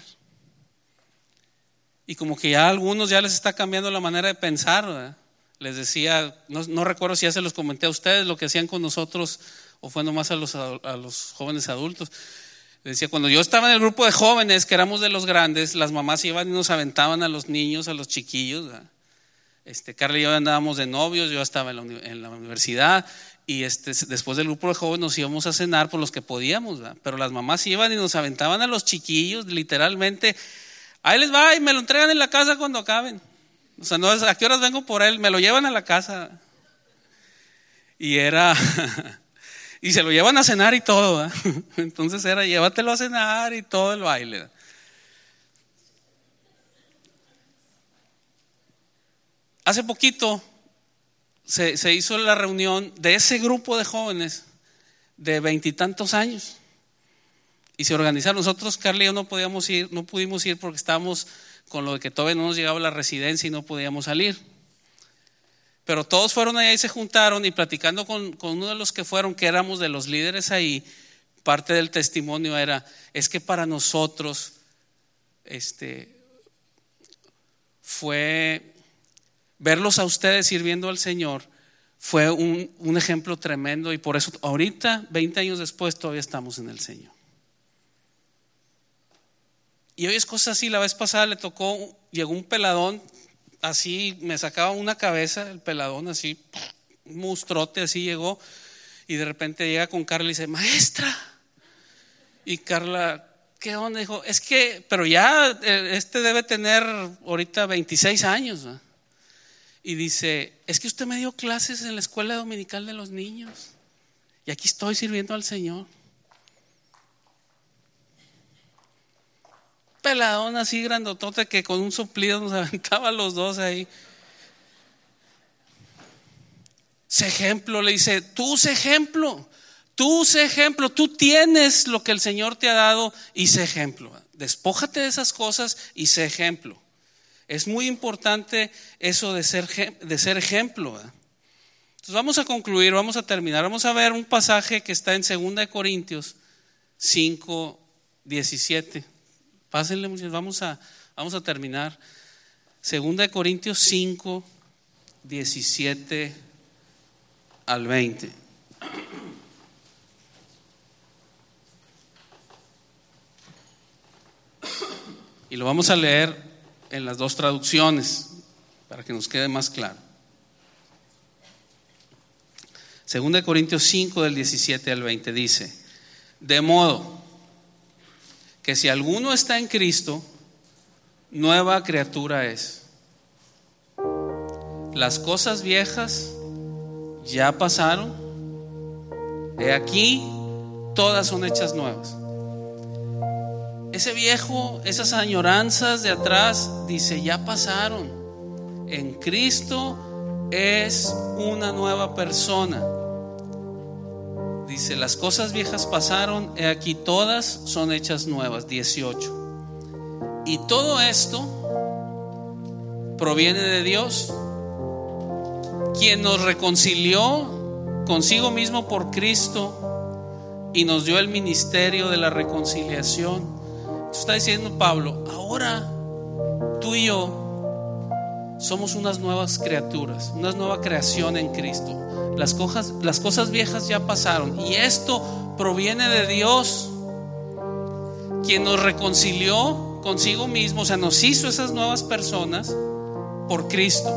Y como que ya a algunos ya les está cambiando la manera de pensar, ¿verdad? Les decía, no recuerdo si ya se los comenté a ustedes lo que hacían con nosotros o fue nomás a los jóvenes adultos. Les decía, cuando yo estaba en el grupo de jóvenes, que éramos de los grandes, las mamás iban y nos aventaban a los niños, a los chiquillos, ¿verdad? Carla y yo andábamos de novios, yo estaba en la universidad y después del grupo de jóvenes nos íbamos a cenar por los que podíamos, ¿verdad? Pero las mamás iban y nos aventaban a los chiquillos, literalmente, ahí les va y me lo entregan en la casa cuando acaben. O sea, no es a qué horas vengo por él, me lo llevan a la casa. Y y se lo llevan a cenar y todo, ¿verdad? Entonces era llévatelo a cenar y todo el baile, ¿verdad? Hace poquito se hizo la reunión de ese grupo de jóvenes de 20 y tantos años y se organizaron. Nosotros, Carla y yo, no pudimos ir porque estábamos con lo de que todavía no nos llegaba la residencia y no podíamos salir. Pero todos fueron allá y se juntaron y platicando con uno de los que fueron, que éramos de los líderes ahí, parte del testimonio es que para nosotros fue verlos a ustedes sirviendo al Señor, fue un ejemplo tremendo y por eso ahorita, 20 años después, todavía estamos en el Señor. Y hoy es cosa así, la vez pasada llegó un peladón, así me sacaba una cabeza, el peladón así, un monstruote así llegó y de repente llega con Carla y dice, maestra. Y Carla, ¿qué onda? Dijo, es que, pero ya debe tener ahorita 26 años, ¿no? Y dice, es que usted me dio clases en la escuela dominical de los niños y aquí estoy sirviendo al Señor. Peladón así grandotote que con un soplido nos aventaba los dos ahí. Sé ejemplo, le dice, tú sé ejemplo, tú tienes lo que el Señor te ha dado y sé ejemplo. Despójate de esas cosas y sé ejemplo. Es muy importante eso de ser ejemplo, ¿verdad? Entonces vamos a concluir, vamos a terminar. Vamos a ver un pasaje que está en 2 Corintios 5:17. Pásenle, muchachos, vamos a terminar. 2 Corintios 5:17 al 20. Y lo vamos a leer en las dos traducciones para que nos quede más claro. 2 Corintios 5 del 17 al 20 dice: de modo que si alguno está en Cristo, nueva criatura es. Las cosas viejas ya pasaron, he aquí, todas son hechas nuevas. Ese viejo, esas añoranzas de atrás, dice, ya pasaron. En Cristo es una nueva persona. Dice, las cosas viejas pasaron, he aquí todas son hechas nuevas. 18. Y todo esto proviene de Dios, quien nos reconcilió consigo mismo por Cristo y nos dio el ministerio de la reconciliación. Esto está diciendo Pablo, ahora tú y yo somos unas nuevas criaturas, una nueva creación en Cristo. Las cosas viejas ya pasaron, y esto proviene de Dios, quien nos reconcilió consigo mismo, o sea, nos hizo esas nuevas personas por Cristo.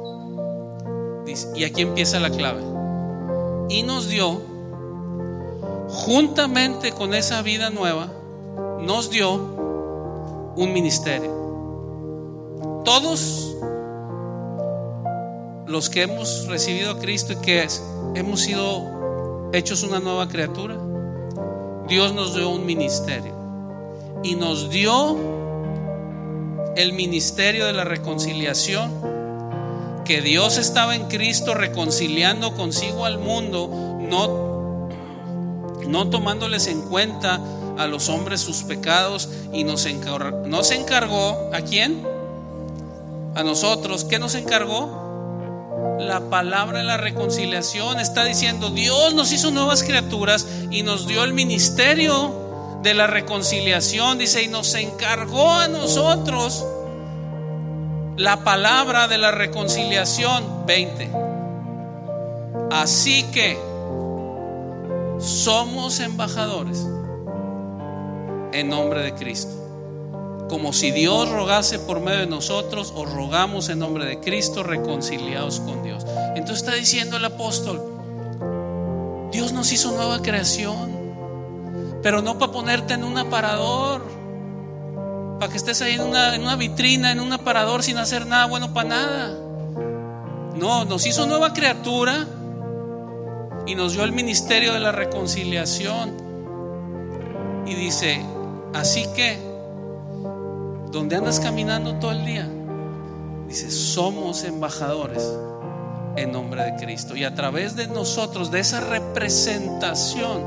Y aquí empieza la clave. Y nos dio, juntamente con esa vida nueva, nos dio un ministerio. Todos los que hemos recibido a Cristo y que hemos sido hechos una nueva criatura, Dios nos dio un ministerio, y nos dio el ministerio de la reconciliación, que Dios estaba en Cristo reconciliando consigo al mundo, no tomándoles en cuenta a los hombres sus pecados, y nos encargó, ¿a quién? A nosotros. ¿Qué nos encargó? La palabra de la reconciliación. Está diciendo, Dios nos hizo nuevas criaturas y nos dio el ministerio de la reconciliación. Dice, y nos encargó a nosotros la palabra de la reconciliación. 20. Así que somos embajadores en nombre de Cristo, como si Dios rogase por medio de nosotros, os rogamos en nombre de Cristo, reconciliados con Dios. Entonces está diciendo el apóstol, Dios nos hizo nueva creación, pero no para ponerte en un aparador, para que estés ahí en una vitrina, en un aparador sin hacer nada bueno para nada. No, nos hizo nueva criatura y nos dio el ministerio de la reconciliación. Y dice, así que ¿dónde andas caminando todo el día? Dice, somos embajadores en nombre de Cristo, y a través de nosotros, de esa representación,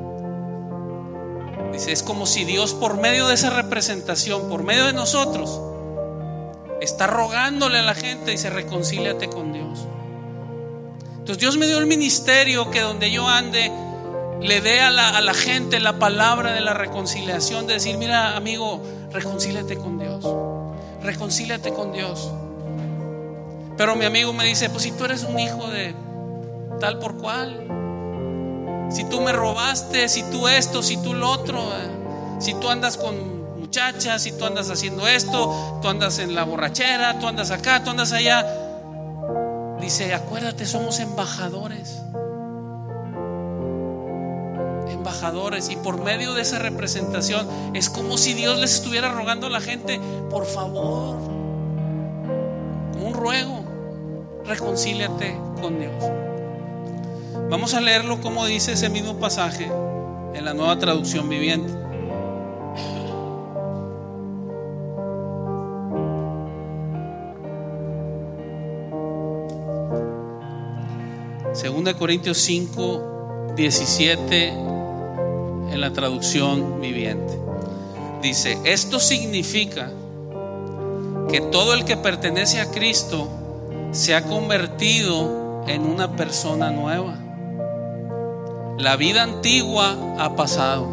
dice, es como si Dios, por medio de esa representación, por medio de nosotros, está rogándole a la gente, dice, reconcíliate con Dios. Entonces Dios me dio el ministerio, que donde yo ande le dé a la gente la palabra de la reconciliación, de decir, mira amigo, reconcíliate con Dios, reconcíliate con Dios. Pero mi amigo me dice, pues si tú eres un hijo de tal por cual, si tú me robaste, si tú esto, si tú lo otro, si tú andas con muchachas, si tú andas haciendo esto, tú andas en la borrachera, tú andas acá, tú andas allá. Dice, acuérdate, somos embajadores, y por medio de esa representación es como si Dios les estuviera rogando a la gente, por favor, como un ruego, reconcíliate con Dios. Vamos a leerlo como dice ese mismo pasaje en la Nueva Traducción Viviente. Segunda de Corintios 5:17 en la Traducción Viviente. Dice, esto significa que todo el que pertenece a Cristo se ha convertido en una persona nueva. La vida antigua ha pasado,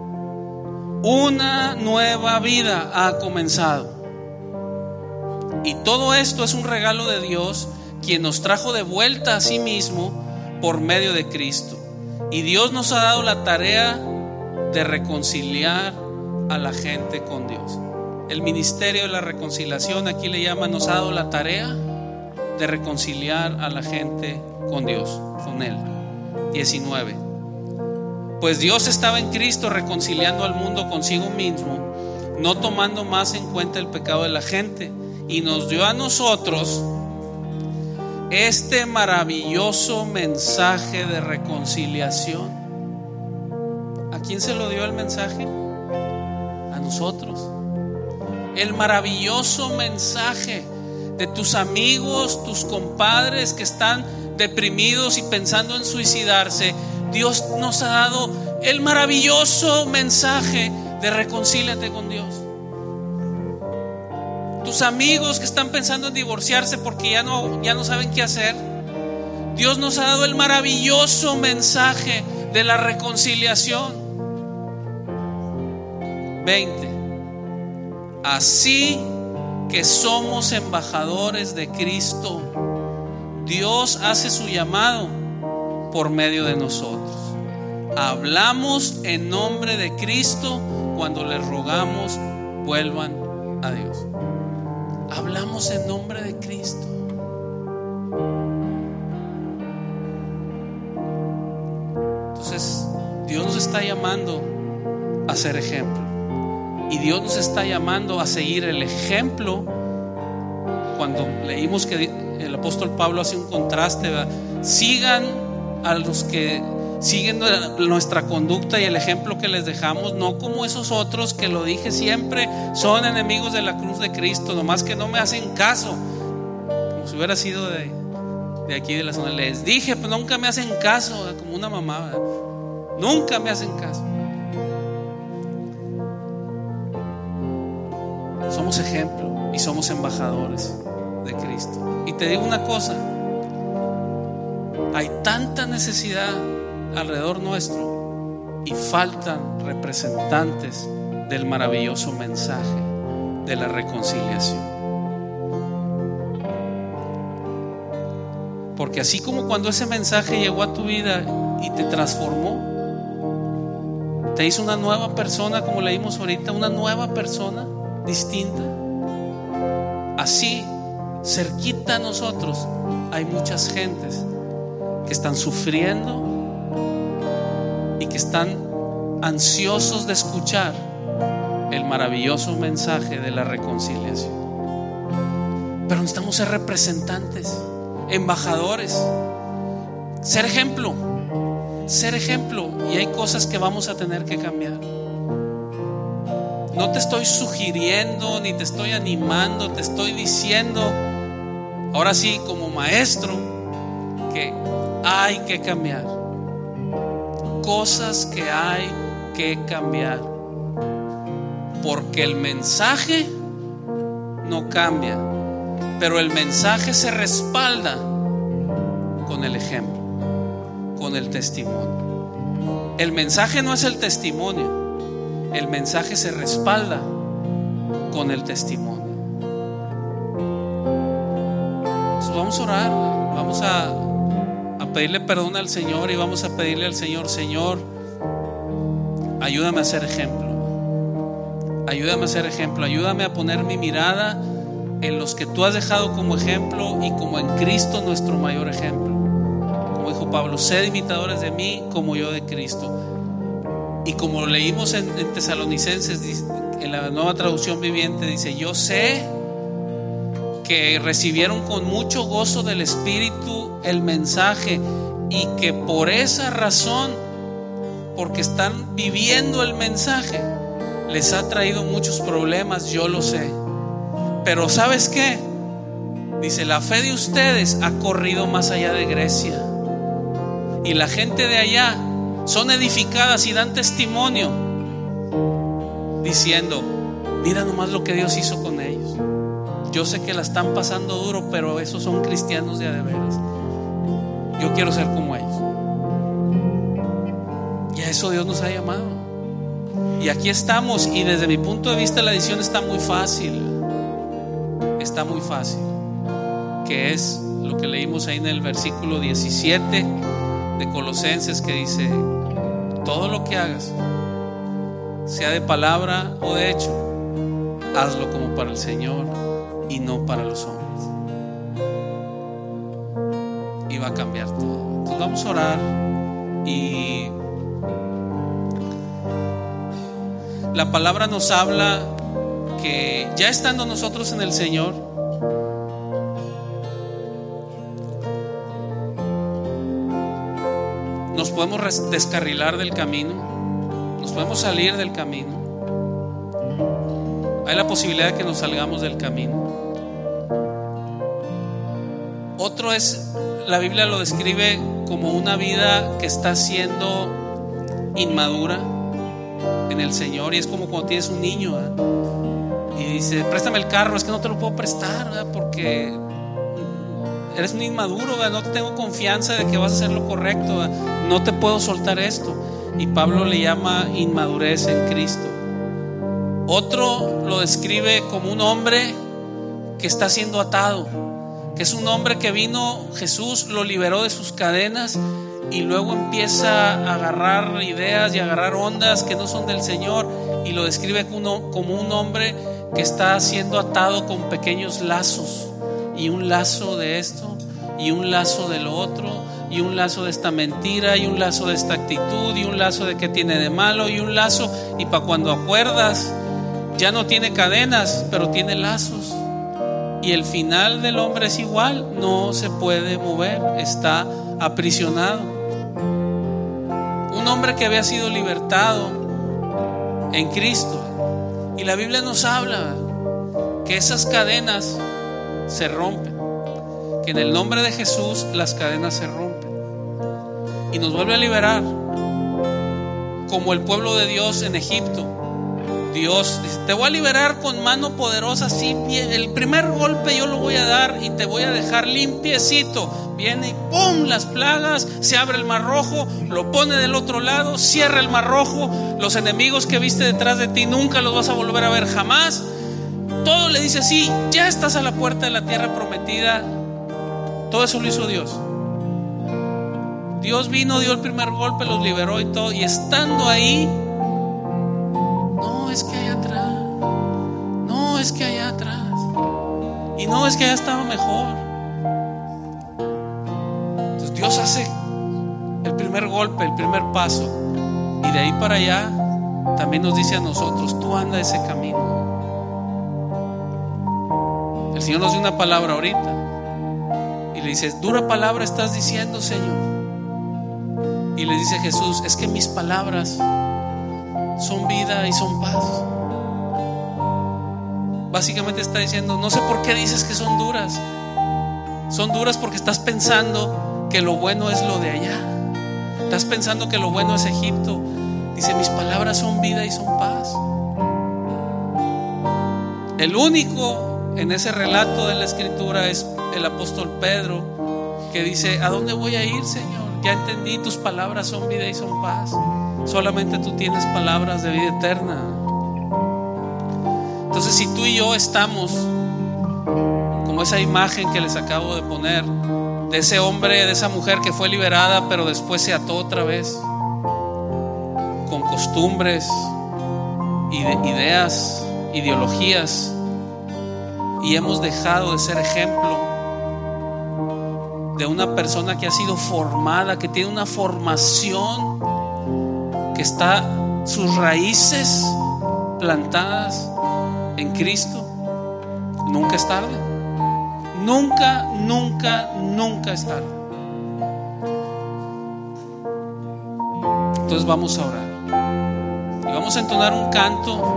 una nueva vida ha comenzado. Y todo esto es un regalo de Dios, quien nos trajo de vuelta a sí mismo por medio de Cristo. Y Dios nos ha dado la tarea de reconciliar a la gente con Dios. El ministerio de la reconciliación, aquí le llaman, nos ha dado la tarea de reconciliar a la gente con Dios, con Él. 19. Pues Dios estaba en Cristo reconciliando al mundo consigo mismo, no tomando más en cuenta el pecado de la gente, y nos dio a nosotros este maravilloso mensaje de reconciliación. ¿A quién se lo dio el mensaje? A nosotros. El maravilloso mensaje de tus amigos, tus compadres que están deprimidos y pensando en suicidarse. Dios nos ha dado el maravilloso mensaje de reconcíliate con Dios. Tus amigos que están pensando en divorciarse porque ya no saben qué hacer. Dios nos ha dado el maravilloso mensaje de la reconciliación. 20. Así que somos embajadores de Cristo. Dios hace su llamado por medio de nosotros. Hablamos en nombre de Cristo cuando les rogamos vuelvan a Dios. Hablamos en nombre de Cristo. Entonces, Dios nos está llamando a ser ejemplo. Y Dios nos está llamando a seguir el ejemplo. Cuando leímos que el apóstol Pablo hace un contraste, ¿verdad? Sigan a los que siguen nuestra conducta y el ejemplo que les dejamos, no como esos otros que, lo dije siempre, son enemigos de la cruz de Cristo, nomás que no me hacen caso, como si hubiera sido de aquí de la zona. Les dije, pues nunca me hacen caso, como una mamá, ¿verdad? Nunca me hacen caso. Somos ejemplo y somos embajadores de Cristo. Y te digo una cosa, hay tanta necesidad alrededor nuestro y faltan representantes del maravilloso mensaje de la reconciliación. Porque así como cuando ese mensaje llegó a tu vida y te transformó, te hizo una nueva persona, como leímos ahorita, una nueva persona distinta, así cerquita a nosotros hay muchas gentes que están sufriendo y que están ansiosos de escuchar el maravilloso mensaje de la reconciliación. Pero necesitamos ser representantes, embajadores, ser ejemplo. Y hay cosas que vamos a tener que cambiar. No te estoy sugiriendo ni te estoy animando, te estoy diciendo, ahora sí, como maestro, que hay que cambiar. Cosas que hay que cambiar. Porque el mensaje no cambia, pero el mensaje se respalda con el ejemplo, con el testimonio. El mensaje no es el testimonio. El mensaje se respalda con el testimonio. Entonces vamos a orar, vamos a pedirle perdón al Señor y vamos a pedirle al Señor: Señor, ayúdame a ser ejemplo. Ayúdame a ser ejemplo. Ayúdame a poner mi mirada en los que tú has dejado como ejemplo y como en Cristo nuestro mayor ejemplo. Como dijo Pablo: sed imitadores de mí como yo de Cristo. Y como leímos en Tesalonicenses, en la Nueva Traducción Viviente, dice: yo sé que recibieron con mucho gozo del Espíritu el mensaje y que por esa razón, porque están viviendo el mensaje, les ha traído muchos problemas. Yo lo sé, pero ¿sabes qué? Dice: la fe de ustedes ha corrido más allá de Grecia, y la gente de allá son edificadas y dan testimonio diciendo: mira nomás lo que Dios hizo con ellos. Yo sé que la están pasando duro, pero esos son cristianos de a de veras. Yo quiero ser como ellos. Y a eso Dios nos ha llamado. Y aquí estamos. Y desde mi punto de vista la decisión está muy fácil. Está muy fácil. Que es lo que leímos ahí en el versículo 17 de Colosenses, que dice: todo lo que hagas, sea de palabra o de hecho, hazlo como para el Señor y no para los hombres. Y va a cambiar todo. Entonces vamos a orar y La palabra nos habla que ya estando nosotros en el Señor, nos podemos descarrilar del camino, nos podemos salir del camino. Hay la posibilidad de que nos salgamos del camino. Otro es, la Biblia lo describe como una vida que está siendo inmadura en el Señor, y es como cuando tienes un niño, y dice: préstame el carro, es que no te lo puedo prestar, porque eres un inmaduro, no tengo confianza de que vas a hacer lo correcto, no te puedo soltar esto. Y Pablo le llama inmadurez en Cristo. Otro lo describe como un hombre que está siendo atado, que es un hombre que vino, Jesús lo liberó de sus cadenas, y luego empieza a agarrar ideas y a agarrar ondas que no son del Señor, y lo describe como un hombre que está siendo atado con pequeños lazos, y un lazo de esto, y un lazo de lo otro, y un lazo de esta mentira, y un lazo de esta actitud, y un lazo de qué tiene de malo, y un lazo, y para cuando acuerdas ya no tiene cadenas, pero tiene lazos. Y el final del hombre es igual, no se puede mover, está aprisionado. Un hombre que había sido libertado en Cristo, y la Biblia nos habla que esas cadenas se rompen, que en el nombre de Jesús las cadenas se rompen, y nos vuelve a liberar, como el pueblo de Dios en Egipto. Dios dice: te voy a liberar con mano poderosa, sí, el primer golpe yo lo voy a dar y te voy a dejar limpiecito. Viene y ¡pum! Las plagas, se abre el mar rojo, lo pone del otro lado, cierra el mar rojo, los enemigos que viste detrás de ti nunca los vas a volver a ver jamás. Todo le dice: sí, ya estás a la puerta de la tierra prometida. Todo eso lo hizo Dios. Dios vino, dio el primer golpe, los liberó y todo, y estando ahí, es que allá atrás, no, es que allá atrás, y no, es que allá estaba mejor. Entonces Dios hace el primer golpe, el primer paso, y de ahí para allá también nos dice a nosotros: tú anda ese camino. El Señor nos dio una palabra ahorita y le dice: dura palabra estás diciendo, Señor. Y le dice Jesús: es que mis palabras son vida y son paz. Básicamente está diciendo: no sé por qué dices que son duras. Son duras porque estás pensando que lo bueno es lo de allá. Estás pensando que lo bueno es Egipto. Dice: mis palabras son vida y son paz. El único en ese relato de la Escritura es el apóstol Pedro, que dice: ¿a dónde voy a ir, Señor? Ya entendí, tus palabras son vida y son paz. Solamente tú tienes palabras de vida eterna. Entonces, si tú y yo estamos como esa imagen que les acabo de poner, de ese hombre, de esa mujer que fue liberada, pero después se ató otra vez con costumbres, ideas, ideologías, y hemos dejado de ser ejemplo de una persona que ha sido formada, que tiene una formación, que está sus raíces plantadas en Cristo. Nunca es tarde. Nunca, nunca, nunca es tarde. Entonces vamos a orar y vamos a entonar un canto,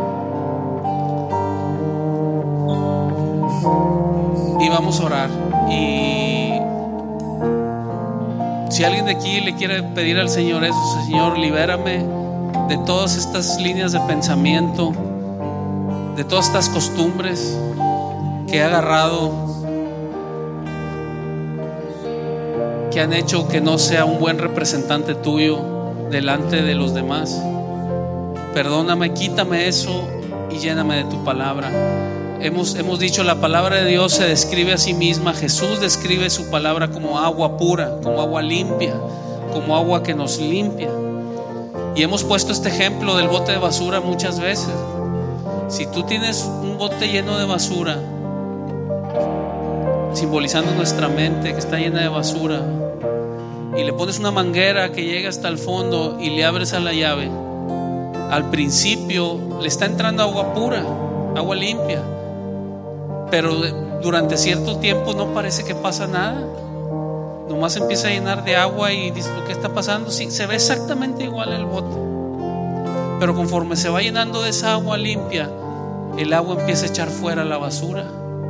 y vamos a orar. Y si alguien de aquí le quiere pedir al Señor eso: Señor, libérame de todas estas líneas de pensamiento, de todas estas costumbres que he agarrado, que han hecho que no sea un buen representante tuyo delante de los demás. Perdóname, quítame eso y lléname de tu palabra. Hemos dicho, la palabra de Dios se describe a sí misma. Jesús describe su palabra como agua pura, como agua limpia, como agua que nos limpia. Y hemos puesto este ejemplo del bote de basura muchas veces. Si tú tienes un bote lleno de basura, simbolizando nuestra mente que está llena de basura, y le pones una manguera que llega hasta el fondo y le abres a la llave, al principio le está entrando agua pura, agua limpia, pero durante cierto tiempo no parece que pasa nada. Nomás empieza a llenar de agua y dice, ¿qué está pasando? Sí, se ve exactamente igual el bote, pero conforme se va llenando de esa agua limpia, el agua empieza a echar fuera la basura,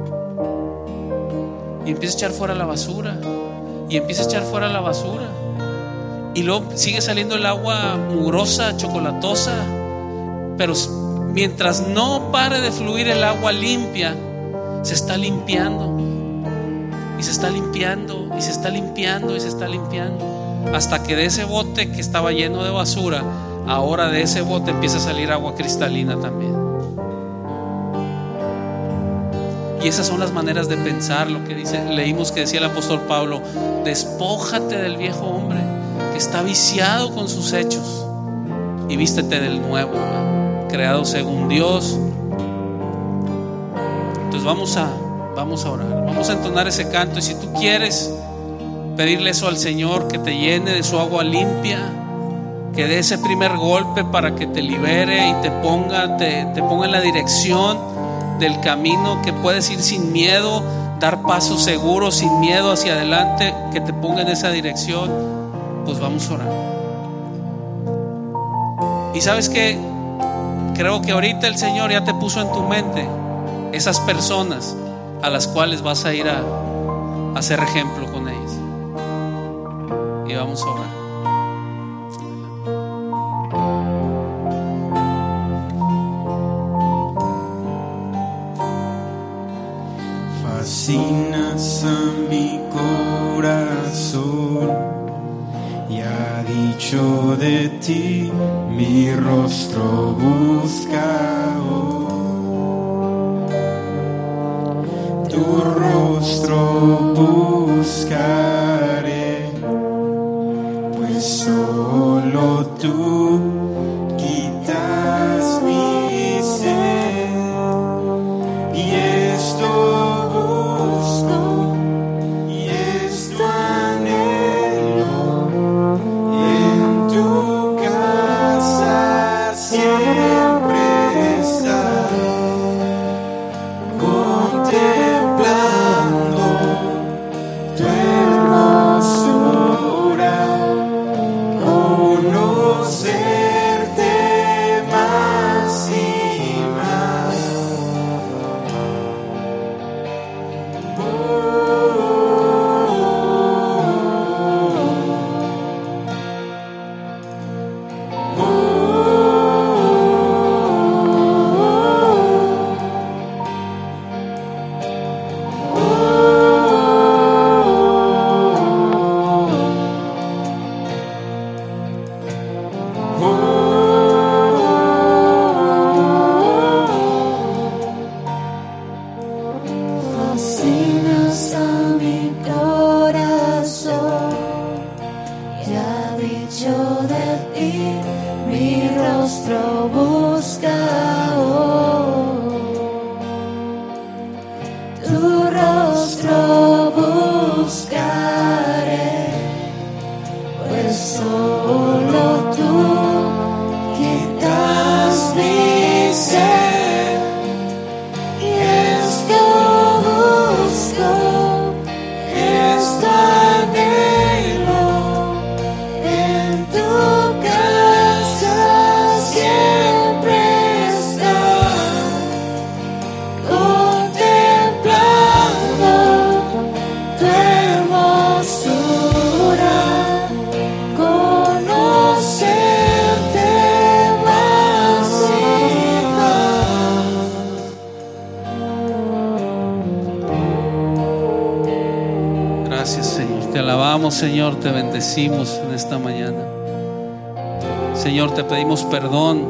y empieza a echar fuera la basura, y empieza a echar fuera la basura, y luego sigue saliendo el agua mugrosa, chocolatosa, pero mientras no pare de fluir el agua limpia, se está limpiando, y se está limpiando, y se está limpiando, y se está limpiando, hasta que de ese bote que estaba lleno de basura, ahora de ese bote empieza a salir agua cristalina también. Y esas son las maneras de pensar, lo que leímos que decía el apóstol Pablo: despójate del viejo hombre que está viciado con sus hechos y vístete del nuevo, creado según Dios. Entonces vamos a orar, vamos a entonar ese canto, y si tú quieres pedirle eso al Señor, que te llene de su agua limpia, que dé ese primer golpe para que te libere y te ponga en la dirección del camino, que puedes ir sin miedo, dar pasos seguros sin miedo hacia adelante, que te ponga en esa dirección, pues vamos a orar. Y sabes que creo que ahorita el Señor ya te puso en tu mente esas personas a las cuales vas a ir a hacer ejemplo con ellas, y vamos a orar. Fascinas a mi corazón, y ha dicho de ti, mi rostro busca hoy. Tu rostro buscaré, pues solo tú quitas mi sed, y esto Señor, te bendecimos en esta mañana. Señor, te pedimos perdón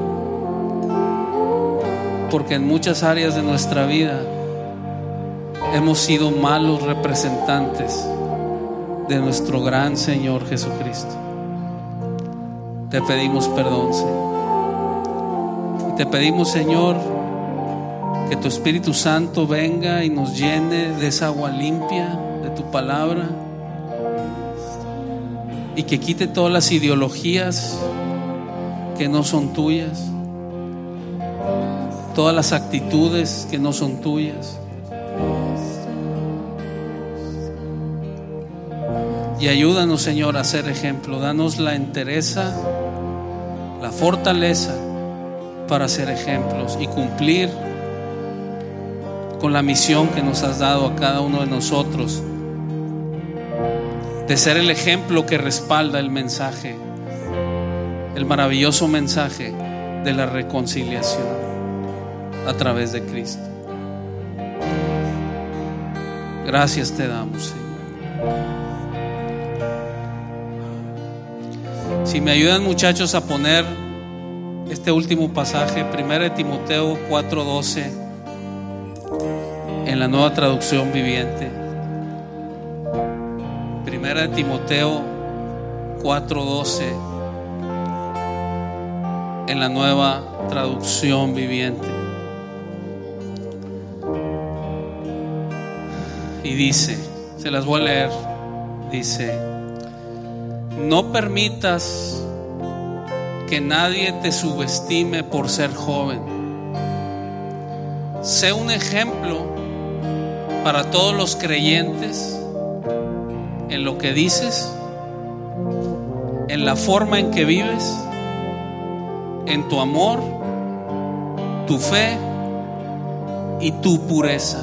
porque en muchas áreas de nuestra vida hemos sido malos representantes de nuestro gran Señor Jesucristo. Te pedimos perdón, Señor. Y te pedimos, Señor, que tu Espíritu Santo venga y nos llene de esa agua limpia de tu palabra, y que quite todas las ideologías que no son tuyas, todas las actitudes que no son tuyas. Y ayúdanos, Señor, a ser ejemplo. Danos la entereza, la fortaleza para ser ejemplos y cumplir con la misión que nos has dado a cada uno de nosotros, de ser el ejemplo que respalda el mensaje, el maravilloso mensaje de la reconciliación a través de Cristo. Gracias te damos, Señor. Si me ayudan, muchachos, a poner este último pasaje, 1 Timoteo 4:12, en la Nueva Traducción Viviente. 1 Timoteo 4:12, en la Nueva Traducción Viviente. Y dice, se las voy a leer, dice: no permitas que nadie te subestime por ser joven. Sé un ejemplo para todos los creyentes en lo que dices, en la forma en que vives, en tu amor, tu fe y tu pureza.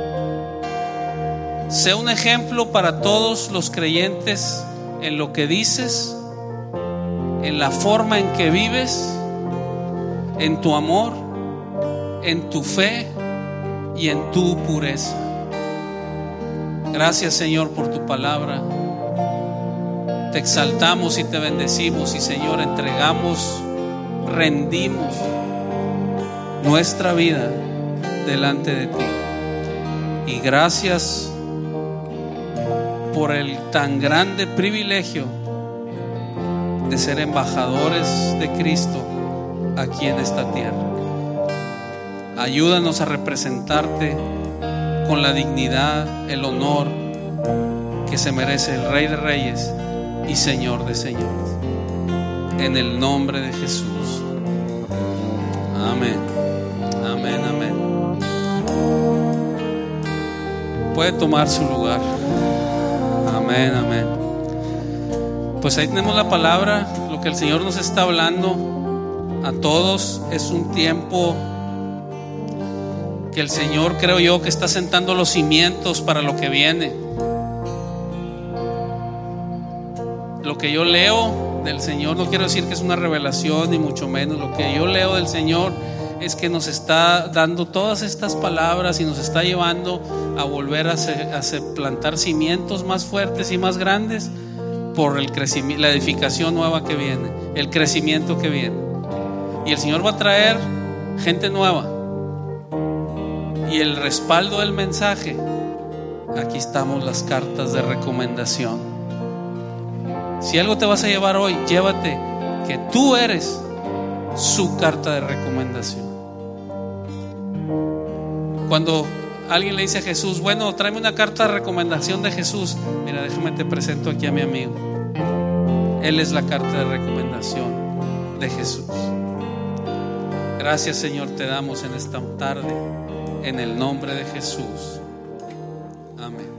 Sé un ejemplo para todos los creyentes en lo que dices, en la forma en que vives, en tu amor, en tu fe y en tu pureza. Gracias, Señor, por tu palabra. Te exaltamos y te bendecimos, y, Señor, entregamos, rendimos nuestra vida delante de ti. Y gracias por el tan grande privilegio de ser embajadores de Cristo aquí en esta tierra. Ayúdanos a representarte con la dignidad, el honor que se merece el Rey de Reyes y Señor de Señores. En el nombre de Jesús. Amén. Amén, amén. Puede tomar su lugar. Amén, amén. Pues ahí tenemos la palabra, lo que el Señor nos está hablando a todos. Es un tiempo que el Señor, creo yo, que está sentando los cimientos para lo que viene. Lo que yo leo del Señor, no quiero decir que es una revelación ni mucho menos. Lo que yo leo del Señor es que nos está dando todas estas palabras y nos está llevando a volver a plantar cimientos más fuertes y más grandes por el crecimiento, la edificación nueva que viene, el crecimiento que viene. Y el Señor va a traer gente nueva. Y el respaldo del mensaje, aquí estamos las cartas de recomendación. Si algo te vas a llevar hoy, llévate que tú eres su carta de recomendación. Cuando alguien le dice a Jesús, bueno, tráeme una carta de recomendación de Jesús, mira, déjame te presento aquí a mi amigo. Él es la carta de recomendación de Jesús. Gracias, Señor, te damos en esta tarde, en el nombre de Jesús. Amén.